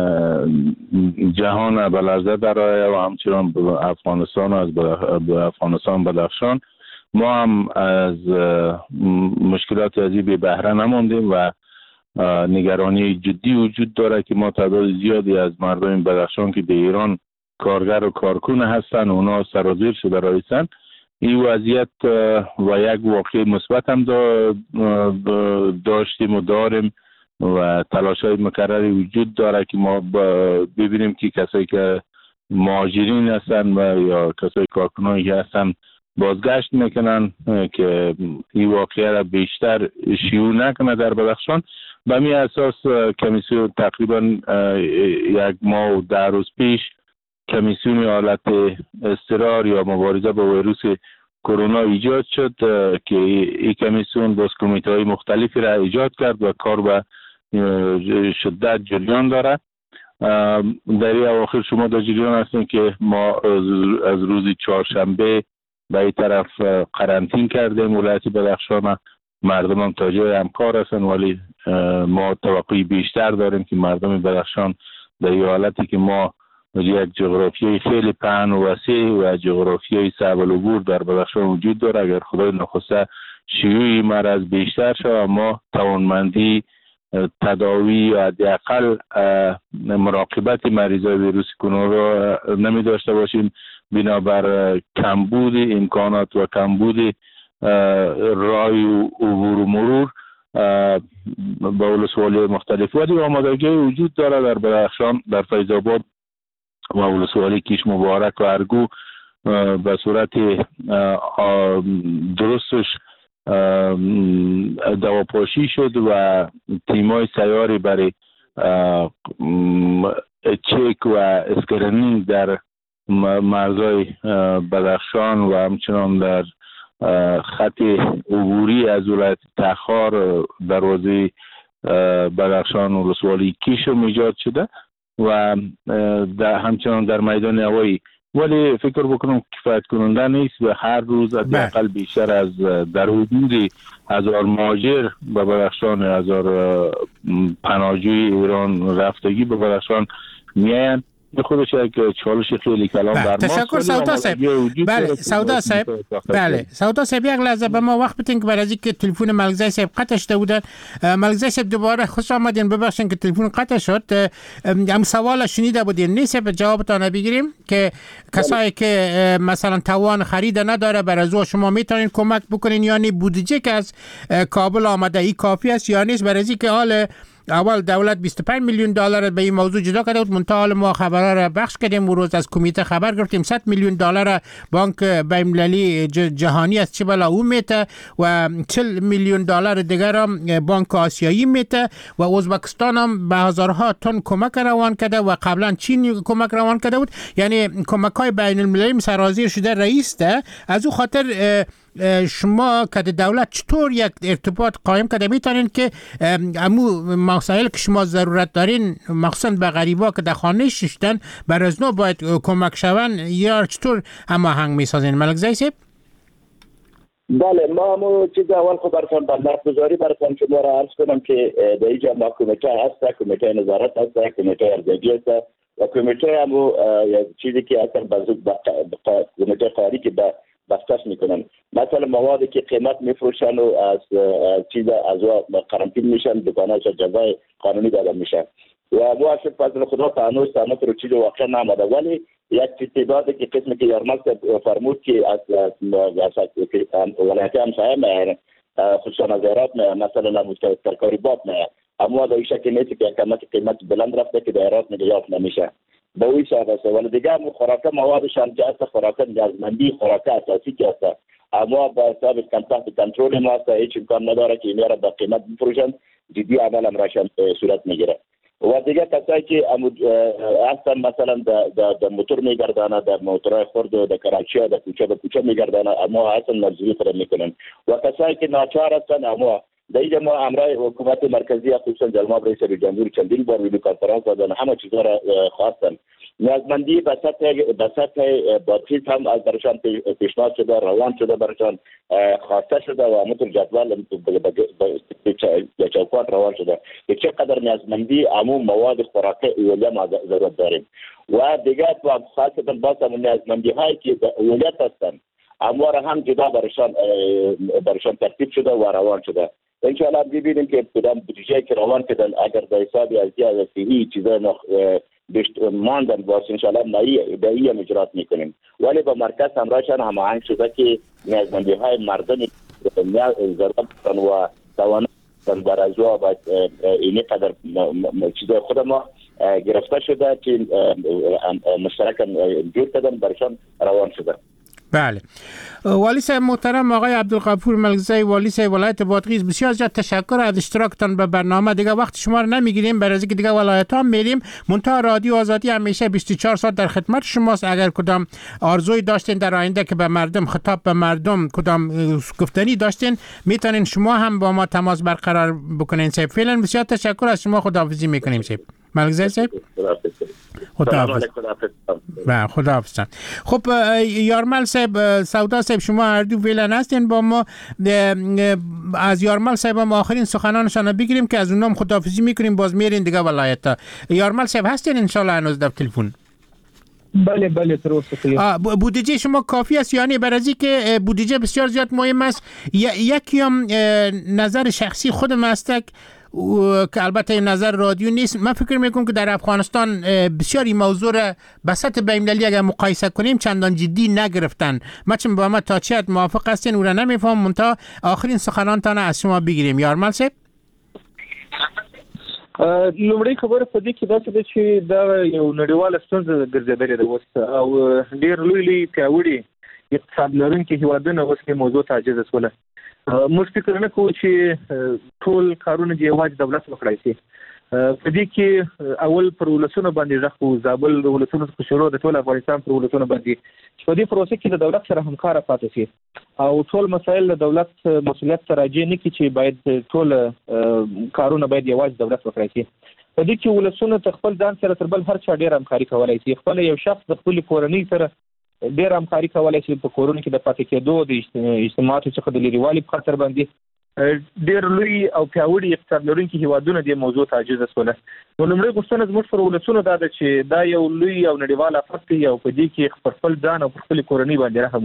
جهان به لرزه درآید و همچنان به افغانستان از افغانستان بدخشان، ما هم از مشکلات ازی به بهره نماندیم و نگرانی جدی وجود داره که ما تعداد زیادی از مردم بدخشان که در ایران کارگر و کارکون هستن، اونا سرازیر شده رایستن. این وضعیت و یک واقع مثبت هم داشتیم و داریم و تلاش های مکرری وجود داره که ما ببینیم که کسایی که مهاجرین هستن و یا کسایی کارکنایی هستن بازگشت میکنن که این واقعه را بیشتر شیوع نکنه در بدخشان. به می اساس کمیسیون تقریبا 1 ماه و 10 روز پیش کمیسیون حالت اضطرار یا مبارزه با ویروس کرونا ایجاد شد که این کمیسیون باز کمیته های مختلفی را ایجاد کرد و کار به شدت جریان داره. در این اواخر شما در جریان هستین که ما از روز چهارشنبه به این طرف قرنطین کردیم ولایت بدخشان. مردم هم تا جای همکار هستن، ولی ما توقعی بیشتر داریم که مردم بدخشان در این حالتی که ما یک جغرافیای خیلی پهن و وسیع و جغرافیای صعب العبور در بدخشان وجود داره. اگر خدای نخواسته شیوع مرض بیشتر شود، ما توانمندی تداوی یا حداقل مراقبت مریضای ویروس کرونا را نمی داشته باشیم بنابر کمبود امکانات و کمبود رای و عبور و مرور با ولسوالی مختلف. ولی آمادگی وجود داره در بدخشان، در فیض آباد و ولسوالی کیش مبارک و ارگو به صورت درستش دواپاشی شد و تیمای سیاری برای چک و اسکرینینگ در مرزهای بدخشان و همچنان در خط عبوری از ولایت تخار دروازه بدخشان و ولسوالی کیشم ایجاد شده و همچنان در میدان هوایی. ولی فکر بکنم کفایت کننده نیست و هر روز حداقل بیشتر از در حدود 1000 مهاجر به بدخشان، 1000 پناهجوی ایران رفتگی به بدخشان میاین. به خودش یک چالش خیلی کلام در ماست. تشکر سودا صاحب. بله سودا صاحب. بله سودا صاحب، یک لحظه به ما وقت بدین که برای از اینکه تلفن ملکزی صاحب قطع شده بودن. ملکزی صاحب دوباره خوش آمدین، ببخشید که تلفن قطع شد. هم سوال شنیده بودین، نیست جوابتون بگیریم که کسایی که مثلا توان خرید نداره برای شما میتونین کمک بکنین، یعنی بودجه که از کابل آمده ای کافی است یا نیست؟ برای اینکه حال اول دولت 25 میلیون دلار به این موضوع جدا کرده بود، منتها ما خبرها را بخش کردیم و روز از کمیته خبر گرفتیم 100 میلیون دلار بانک بین‌المللی جهانی از چه بلا او میته و 40 میلیون دلار دیگر هم بانک آسیایی میته و ازبکستان هم به هزارها تن کمک روان کرده و قبلا چین کمک روان کرده بود. یعنی کمک های بین‌المللی سرازیر شده رئیس ده. از او خاطر شما که دولت چطور یک ارتباط قائم کرده میتونین که امو مسائل که شما ضرورت دارین مخصوصا به غریبا که در خانه ششتن بر از نو باید کمک شون، یا چطور هماهنگ میسازین ملکزی صاحب؟ بله، ما همو چیز اول خب براتون برنامه‌گذاری براتون شما را عرض کنم که در اینجا ما کمیته هست، کمیته نظارت هست، کمیته ارزیابی هست و کمیته همو چیزی که اصلا به کمیته قاری که به بحث میکنن. مثلا موادی که قیمت میفروشن و از چیز از قرنطینه میشن، دکاناش جزای قانونی داده میشن و ما از فضل خدا تانوس رو چیز واقعا نامده. ولی یک تعدادی که قسمی که یارمل فرمود که از ولایت همسایه میارن، خصوصا از ایرات میارن، مثلا ترکاری باب میارن، اما در این شکل نیست که قیمت بلند رفته که در ایرات میگه یافت نمیشه. به ویش هست ولی دیگه خوراک مواد شرجه خوراک نیازمندی خوراک اساسی که هست اما با حساب تحت کنترل ما است هیچ امکان نداره که اینا را به قیمت بفروشن جدی عمل امرشان صورت میگیره و دیگه کسایی که اصلا مثلا در موتور میگردانه در موتورهای خرد در کراچی در کوچه به کوچه میگردانه اما اصلا مزدوری خود میکنن و کسایی که ناچار هستن اما دیگه ما امرای حکومت مرکزی خصوصا جناب رئیس جمهور چندین بار ویدیو کنفرانس دادن همه چیزا را خواستن نیازمندی به سطح باتریس هم از برشان پیشنهاد شده روان شده برشان خواسته شده و همونطور جدول به چوکات روان شده که چقدر نیازمندی عموم مواد خوراکی اولیه ما ضرورت داریم و دیگه خاصتا باز هم نیازمندی هایی که اولیت هستن اموار هم جدا برشان ترتیب شده و روان شده انشاءالله ببینیم که کدام بودجه که روان کردن اگر در حساب از فیهی چیزا ماندن باشه انشاءالله دایی اجرات میکنیم ولی با مرکز همراهشان هماهنگ شده که نیازمندی های مردم ضرورت دارن و توانایی بر از و اینی قدر چیزای خود ما گرفته شده که مشترکاً جور کردن برشان روان شده. بله والی صاحب محترم آقای عبدالغفور ملکزی والی صاحب ولایت بادغیس بسیار زیاد تشکر از اشتراکتان به برنامه دیگه وقت شما رو نمیگیریم برای اینکه دیگه ولایت ها میریم منتها رادیو آزادی همیشه 24 ساعت در خدمت شماست اگر کدام آرزوی داشتین در آینده که به مردم خطاب به مردم کدام گفتنی داشتین میتونین شما هم با ما تماس برقرار بکنین صاحب فعلا بسیار تشکر از شما خداحافظی میکنیم صاحب ملکزی صاحب خداحافظ خداحافظ. خب یارمل صاحب سودا صاحب شما هر دو فعلا هستین با ما از یارمل صاحب هم آخرین سخنانشان بگیریم که از اونام خداحافظی میکنیم باز میرین دیگه ولایت ها. یارمل صاحب هستین ان شاء الله هنوز در تلفن؟ بله درسته. بودجه شما کافی است یعنی برای که بودجه بسیار زیاد مهم است یکی هم نظر شخصی خودم است که البته نظر رادیو نیست من فکر میکنم که در افغانستان بسیار این موضوع را به سطح بین‌المللی اگر مقایسه کنیم چندان جدی نگرفتن ما با ما تا چه حد موافق هستین او را نمیفهم منتها آخرین سخنانتان از شما بگیریم یارمل صاحب. لومړی خبره په دې کې دا چې چې دا یو نړیواله ستونزه ګرځېدلې ده اوس او ډېر لوی پیاوړي اقتصاد لرونکي هیوادونه اوس کې موضوع ته عاجز شول. موږ فکر نه کوو چې ټول کارونه د یوازې دولت وکړای شي. په دې کې اول پر ولسونو باندې ځخو زابل ولسونو په شروع د ټول افغانستان پر ولسونو باندې په دې پروسه کې د دولت سره همکار پاتې شي او ټول مسایل د دولت مسؤلیت سره راځي نه کی چې باید ټول کارونه باید یوازې دولت وکړي شي. په دې کې ولسونو خپل ځان سره تر بل هر چا ډیر همکاري کولای شي. خپل یو شخص د خپل کورنۍ سره ډیر همکاري کولای شي په کورونو کې د پاتې کېدو د اجتماعاتو څخه د لريوالي په خاطر باندې ډیر لوی او پیاوړي اقتصاد لرونکي هیوادونه د موضوع ته عاجز شول. نو لومړی غوښتنه زموږ پر ولسونو دا ده چې دا یو لوی او نړیوال افت دی او په دې کې خپل ځان او خپل کورنۍ باندې رحم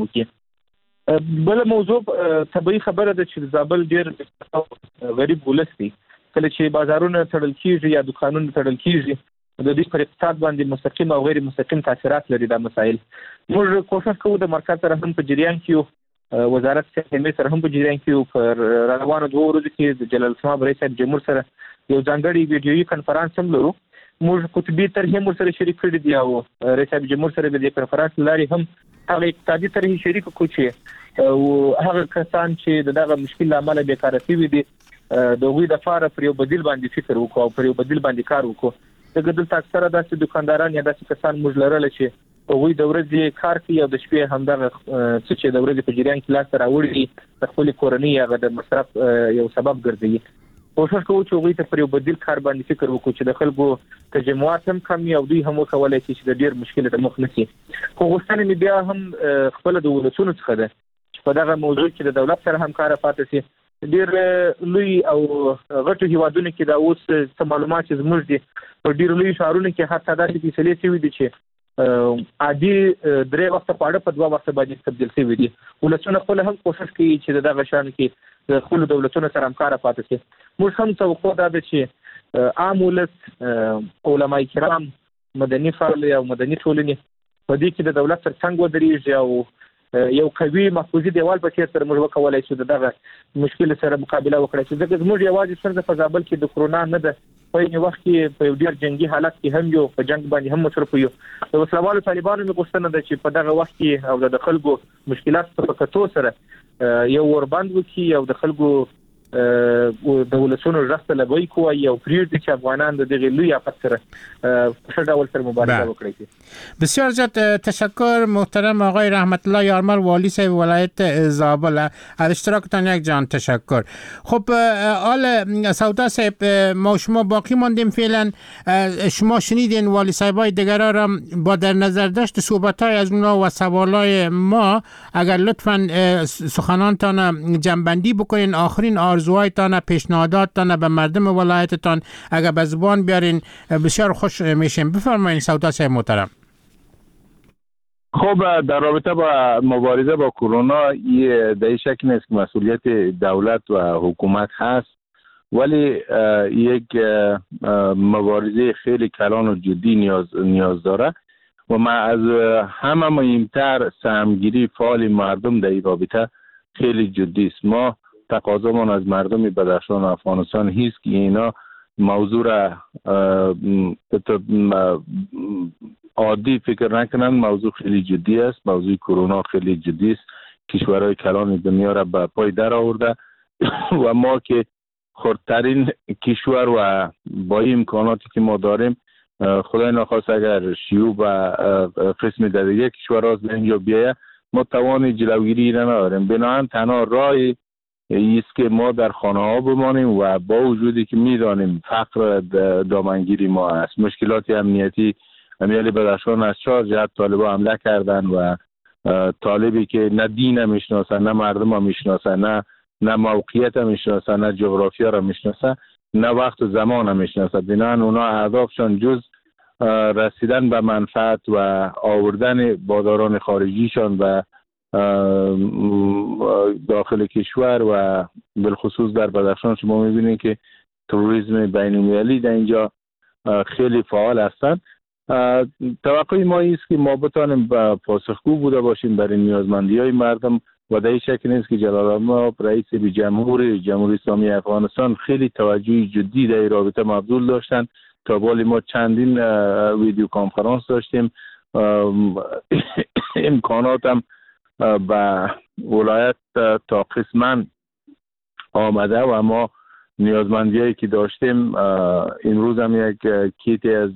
وکړي. بل موضوع طبيعي خبره ده چې زابل ډیر غریب ولس دی کله چې بازارونه تړل کیږي یا دکانونه تړل کیږي د دې پر اقتصاد باندې مستقیم او غیر مستقیم تاثیرات لري دا مسایل. موږ کوشش کوو د مرکز سره هم په جریان کې وزارت صحت سره هم په جریان کې پر روانو 2 ورځو کې د جلال اسماعیل رئیس جمهور سره یو ځانګړی ویډیويي کنفرانس هم لرو. موږ قطبي طرحې هم سره شریک کړي دي او رئیس جمهور سره د کنفرانس لاري هم هغه اقتصادي طرحې شریک کوي او هغه کسان چې دغه مشکل عمله بیکاره شوي دي د وی د فار پر یو بدیل باندې فکر وکړو او پر یو بدیل باندې کار وکړو. دغه دلته اکثره داسې دکانداران یا داسې کسان موږ لرل چې وی د ورځې کار کوي او د شپې همدغه چې د ورځې په جریان کې لاس راوړي خپل کورنۍ هغه د مصرف یو سبب ګرځي. کوشش کوو چې وی ته پر یو بدیل کار باندې فکر وکړو چې د خلکو تجمعات هم کم او دوی هم وکولای شي چې د ډیر مشکل د مخ نشي. خو غوښتنه مې بیا هم خپل د ولسونو څخه ده په دغه موضوع کې د دولت سره همکار پاتې شي. ډیر لوی او غټو هیوادونو کې دا اوس څه معلومات چې زموږ دي په ډیر لوی شهرونو کې حتی دا چې فیصله شوی دي چې عادي 3 وخت پاړه په 2 وخت باندې تبدیل شوی دي. ولسونه خپل هم کوشش کوي چې دغه شان کې د خپل دولتونو سره همکار پاتې شي. موږ هم توقع دا ده چې عام ولس علماء کرام مدني فعال او مدني ټولنې په دې کې د دولت سره څنګه ودرېږي او یو قوي محفوظي دیوال په څیر سره موږ وکولای شو دغه مشکل سره مقابله وکړو. چې زموږ یوازې څنګه په زابل کې د کرونا نه ده په یو وخت کې په ډیر جنگي حالت کې هم یو په جنگ باندې هم مصرف یو د وسلوالو طالبانو مغوښتنه ده چې په دغه وخت کې او د خلکو مشکلات په کتو سره یو وربند وکي او د خلکو د ولسونو راسته لګوي کوي او پریږدي چې افغانان د دغه لوی افت سره په ډول سره مبارزه وکړي. بسیار زیاد تشکر محترم آقای رحمت الله یارمل والی صاحب ولایت زابل، از اشتراکتان یک جان تشکر. خب آل سودا صاحب ما شما باقی ماندیم فعلا. شما شنیدین والی صاحبای دیگر را با در نظر داشت صحبت‌های از اونا و سوالای ما اگر لطفاً سخنانتان جنبندی بکنین، آخرین آرزوهایتان، پیشنهاداتتان به مردم ولایتتان اگر به زبان بیارین بسیار خوش میشیم. بفرمایید سودا صاحب محترم. خب در رابطه با مبارزه با کرونا یه در شک نیست که مسئولیت دولت و حکومت هست، ولی یک مبارزه خیلی کلان و جدی نیاز داره و ما از همه مهمتر سهمگیری فعال مردم در این رابطه خیلی جدی است. ما تقاضامان از مردم بدخشان و افغانستان هست که اینا موضوع را عادی فکر نکنن. موضوع خیلی جدی است. موضوع کرونا خیلی جدی است. کشورهای کلان دنیا را به پای در آورده و ما که خردترین کشور و با امکاناتی که ما داریم، خدای نخواست اگر شیوع و قسم دیگه کشورها از اینجا بیایه ما توان جلوگیری را نداریم. بنابراین تنها راه است که ما در خانه ها بمانیم و با وجودی که میدانیم فقر دامنگیری ما است، مشکلات امنیتی امیالی بدخشان از 4 جهت طالبا حمله کردن و طالبی که نه دین میشناسن، نه مردم ها میشناسن، نه موقعیت میشناسن، نه جغرافیا را میشناسن، نه وقت و زمان هم میشناسن. بنابراین اونا اهدافشان جز رسیدن به منفعت و آوردن بازاران خارجیشان و داخل کشور و بالخصوص در بدخشان شما میبینید که تروریسم بین‌المللی در اینجا خیلی فعال هستند. توقع ما است که ما بتانیم پاسخگو بوده باشیم برای نیازمندی‌های مردم و در این شک نیست که جلال الله رئیس جمهوری اسلامی افغانستان خیلی توجه جدی در این رابطه مبذول داشتن. تا بالی ما چندین ویدیو کانفرانس داشتیم. امکانات هم به ولایت تا قسماً آمده و ما نیازمندیایی که داشتیم امروز هم یک کیتی از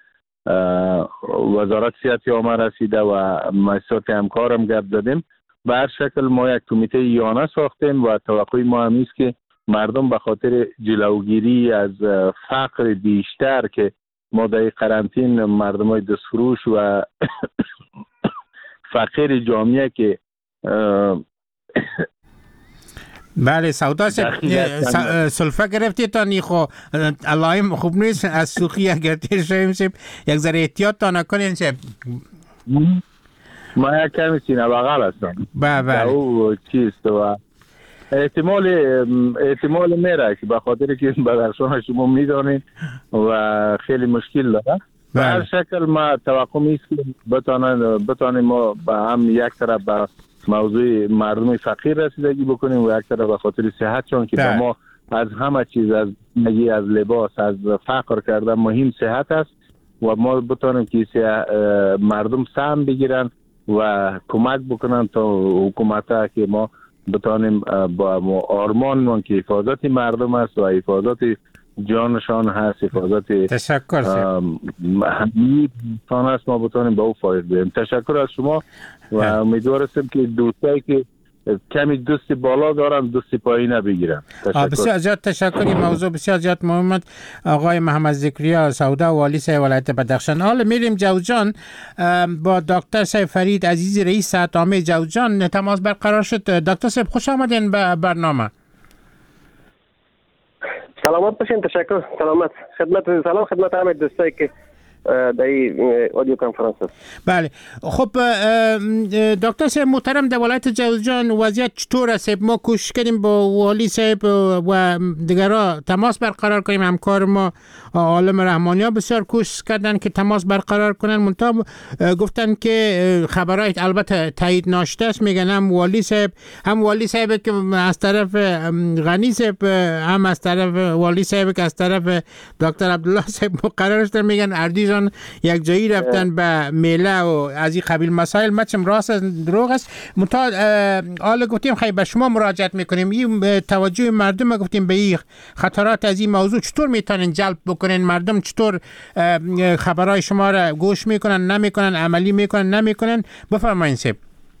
وزارت صحت ما رسیده و مؤسسات همکارم گپ زدیم. به هر شکل ما یک کمیته یانه ساختیم و توقع ما هم است که مردم به خاطر جلوگیری از فقر بیشتر که ما در قرنطین مردمای دستفروش و فقیر جامعه که بله سودا سلفه گرفتی تا نیخو علائم خوب نیست از سوخی اگر تیر شویم یک ذره احتیاط تا نکنین ما یک کمی سینه بغل هستم. بله او چیست و احتمال میره که به خاطر که بدخشان شما میدانید و خیلی مشکل داره. به هر شکل ما توقع میست که بتانیم ما به هم یک طرف به موضوع مردم فقیر رسیدگی بکنیم و یک طرف به خاطر صحتشان که به ما از همه چیز، از لباس، از فقر کردن مهم صحت است و ما بتانیم که مردم سهم بگیرن و کمک بکنن تا حکومت که ما بتانیم با آرمان که حفاظت مردم است و حفاظت جانشان هست، حفاظت تشکر همین است ما بتانیم به او فایده بریم. تشکر از شما و امیدوار هستم که دوستایی که کمی دست بالا دارن دست پایین نبگیرن. بسیار زیاد تشکر. این موضوع بسیار زیاد مهمه. آقای محمد ذکریا سودا والی صاحب ولایت بدخشان. حالا میریم جوزجان با دکتر صاحب فرید عزیزی رئیس صحت عامه جوزجان تماس برقرار شد. دکتر صاحب خوش آمدین به برنامه. سلامت باشین. تشکر. سلامت. خدمت همه دوستایی که در اودیو کنفرانس است. بله خب دکتر صاحب محترم، در ولایت جوزجان وضعیت چطور است؟ ما کوشش کردیم با والی صاحب و دیگران تماس برقرار کنیم. همکار ما عالم رحمانیان بسیار کوشش کردن که تماس برقرار کنن، منتها گفتن که خبرهای البته تایید ناشده است. میگن هم والی صاحب که از طرف غنی صاحب، هم از طرف والی صاحب که از طرف دکتر عبدالله صاحب مقرر شدن، میگن اردیجان یک جایی رفتن به میله و از این قبیل مسائل. مچم راست دروغ است. منتها حالا گفتیم خیلی به شما مراجعت میکنیم، این توجه مردم گفتیم به این خطرات از این موضوع چطور میتونن جلب بکنن؟ مردم چطور خبرهای شما را گوش میکنن، نمیکنن، عملی میکنن، نمیکنن؟ بفرمایید صاحب.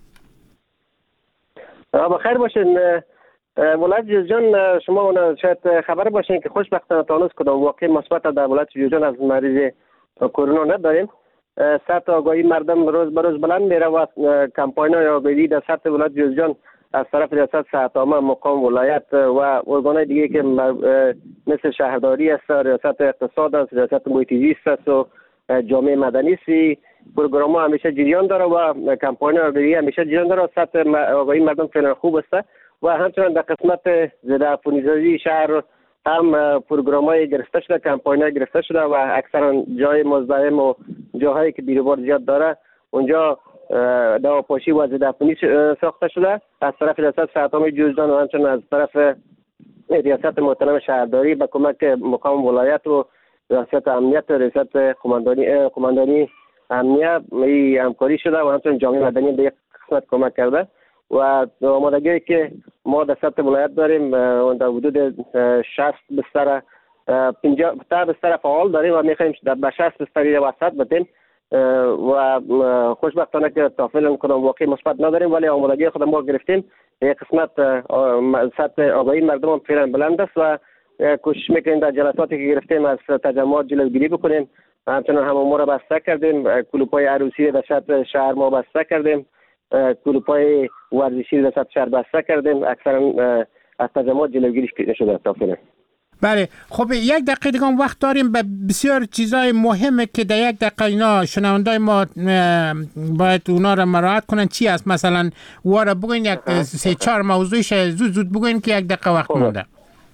بخیر باشین. ولایت جوزجان شما شاید خبر باشین که خوشبختانه تا هنوز کدام واقع مثبت در ولایت جوزجان از مریض کرونا نداریم. سطح آگاهی مردم روز به روز بلند میره و کمپاین‌های آگاهی در سطح ولایت جوزجان از طرف ریاست صحت‌عامه، مقام ولایت و ارگان‌های دیگه که مثل شهرداری است، ریاست اقتصاد است، ریاست محیط زیست است و جامعه مدنی است، پروگرام‌ها همیشه جریان داره و کمپاین‌های آگاهی همیشه جریان داره. سطح آگاهی مردم فعلا خوب است و همچنین در قسمت ضدعفونی‌سازی شهر هم پروگرام‌های گرفته شده، کمپاین‌های گرفته شده و اکثرا جای مزدحم و جاهایی که بیروبار زیاد داره اونجا دواپاشی و ضدعفونی ساخته شده از طرف ریاست صحت‌عامه جوزجان و همچنین از طرف ریاست محترم شهرداری به کمک مقام ولایت و ریاست امنیت و ریاست قماندانی امنیت همکاری شده و همچنین جامعه مدنی به یک قسمت کمک کرده و آمادگی که ما در سطح ولایت داریم در حدود 60 بستر 50 بستر فعال داریم و می‌خوایم به 60 بستر وسط بدیم و خوشبختانه که تا فعلا کدام واقع مثبت نداریم، ولی آمادگی خود ما گرفتیم. یک قسمت سطح آگاهی مردم هم فعلا بلند است و کوشش میکنیم در جلساتی که گرفتیم از تجمعات جلوگیری بکنیم. همچنین حمام‌ها را بسته کردیم، کلوپ‌های عروسی در سطح شهر ما بسته کردیم، کلوپ‌های ورزشی در سطح شهر بسته کردیم. اکثرا از تجمعات جلوگیری شده تا فعلا. بله خب یک دقیقه دیگه وقت داریم به بسیار چیزای مهمه که در یک دقیقه اینا شنوندای ما باید اونا را مراعات کنن. چی است مثلا واره بگوین یک 3-4 موضوعش زود بگوین که یک دقیقه وقت مونده.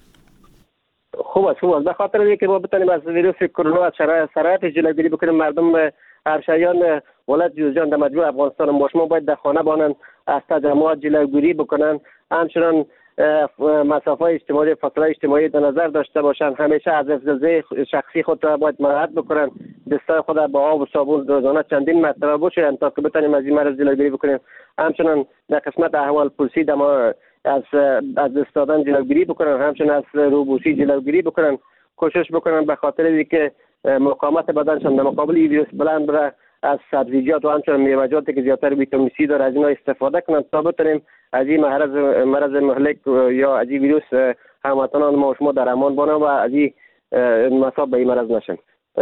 خوب است به خاطر اینکه ما بتونیم از ویروس کرونا از شرایط جلوگیری بکنیم. مردم ارشدیان ولایت جوزجان در مجموع افغانستان ما شما باید در خانه بانن، از تجمعات جلوگیری بکنن، همچنین مسافه اجتماعی، فاصله اجتماعی در نظر داشته باشند. همیشه از حفظ شخصی خود را باید مراعات بکنن. دستای خود با آب و صابون روزانه چندین مرتبه بشورن تا که بتونیم از این مرض جلوگیری بکنیم. همچنین در قسمت احوال پرسی از دست دادن جلوگیری بکنن، همچنین از روبوسی جلوگیری بکنن. کوشش بکنن به خاطر اینکه مقاومت بدنشان در مقابل ویروس بلند بره، از سبزیجات و همچنین میوه‌جاتی که زیادتر ویتامین سی داره از اینا استفاده کنن تا بتونیم از این مرض مهلک یا از این ویروس هموطنان ما و شما در امان بانن و از این مصاب به این مرض نشن.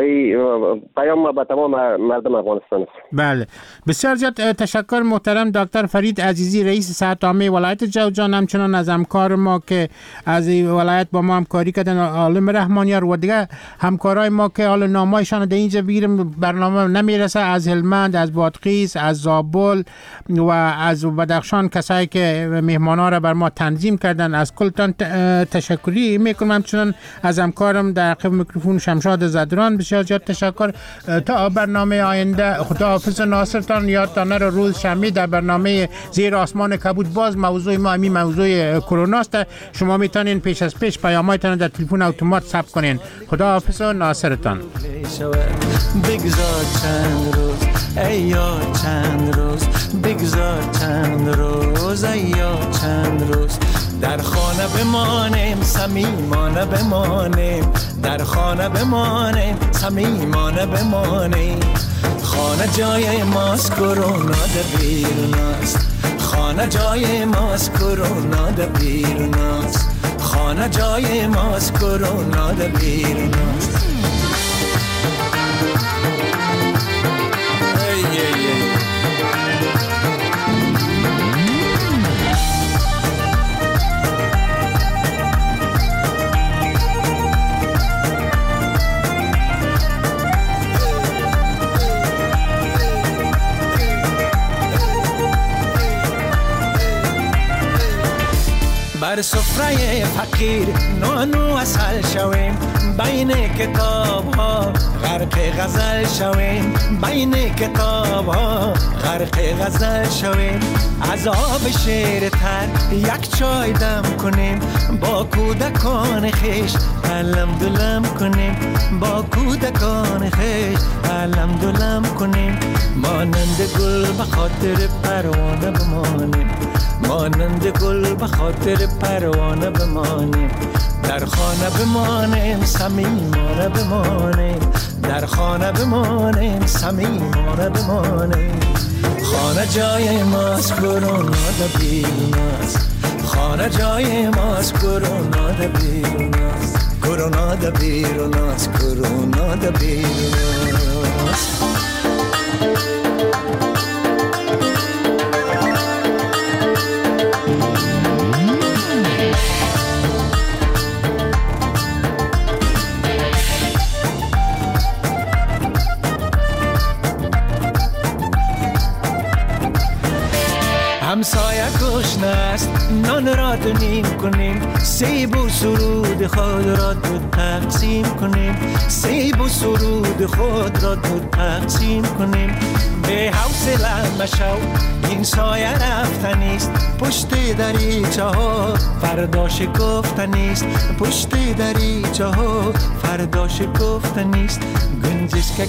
پیام به تمام مردم افغانستان است. بله بسیار زیاد تشکر محترم دکتر فرید عزیزی، رئیس صحت‌عامه ولایت جوزجان، همچنان از همکار ما که از ولایت با ما همکاری کردن، عالم رحمانیار و دیگه همکارای ما که حالا نامایشان در اینجا بگیریم برنامه نمیرسه، از هلمند، از بادغیس، از زابل و از بدخشان، کسایی که مهمانا را بر ما تنظیم کردن، از کلتان تشکری میکنم. همچنان از همکارم در قبل میکروفون شمشاد زدران بسیار زیاد تشکر. تا برنامه آینده خداحافظ. ناصرتان یادتان نره روز شنبه در برنامه زیر آسمان کبود باز موضوع ما همین موضوع کرونا است. شما میتونین پیش از پیش پیامایتان در تلفن اتومات ثبت کنین. خداحافظ و ناصرتان. بگذار چند روز ای یار، چند روز بگذار چند روز ای یار، چند روز در خانه بمانیم، صمیمانه بمانیم، در خانه بمانیم، صمیمانه بمانیم. خانه جای ماست، کرونا در بیروناست. خانه جای ماست، کرونا در بیروناست. خانه جای ماست، کرونا در بیروناست. در سفره فقیر نان و عسل شویم بین کتاب ها غرق غزل شویم بین کتاب ها غرق غزل شویم از آب شیر تر یک چای دم کنیم با کودکان خیش علم دلم کنیم با کودکان خیش علم دلم کنیم مانند گل به خاطر پروانه بمانیم مانند گل به خاطر پروانه بمانیم در خانه بمانیم صمیمانه بمانیم در خانه بمانیم صمیمانه بمانیم خانه جای ماست کرونا در بیرون است خانه جای ماست کرونا در بیرون است کرونا در بیرون است کرونا در بیرون است همسایه گشنه است نان را دو نیم کنیم سیب و سرود خود را دو تقسیم کنیم سیب و سرود خود را دو تقسیم کنیم به حوصله مشو این سایه رفتنیست پشت دریچه ها فردا شکفتنیست پشت دریچه ها فردا شکفتنیست گنجشک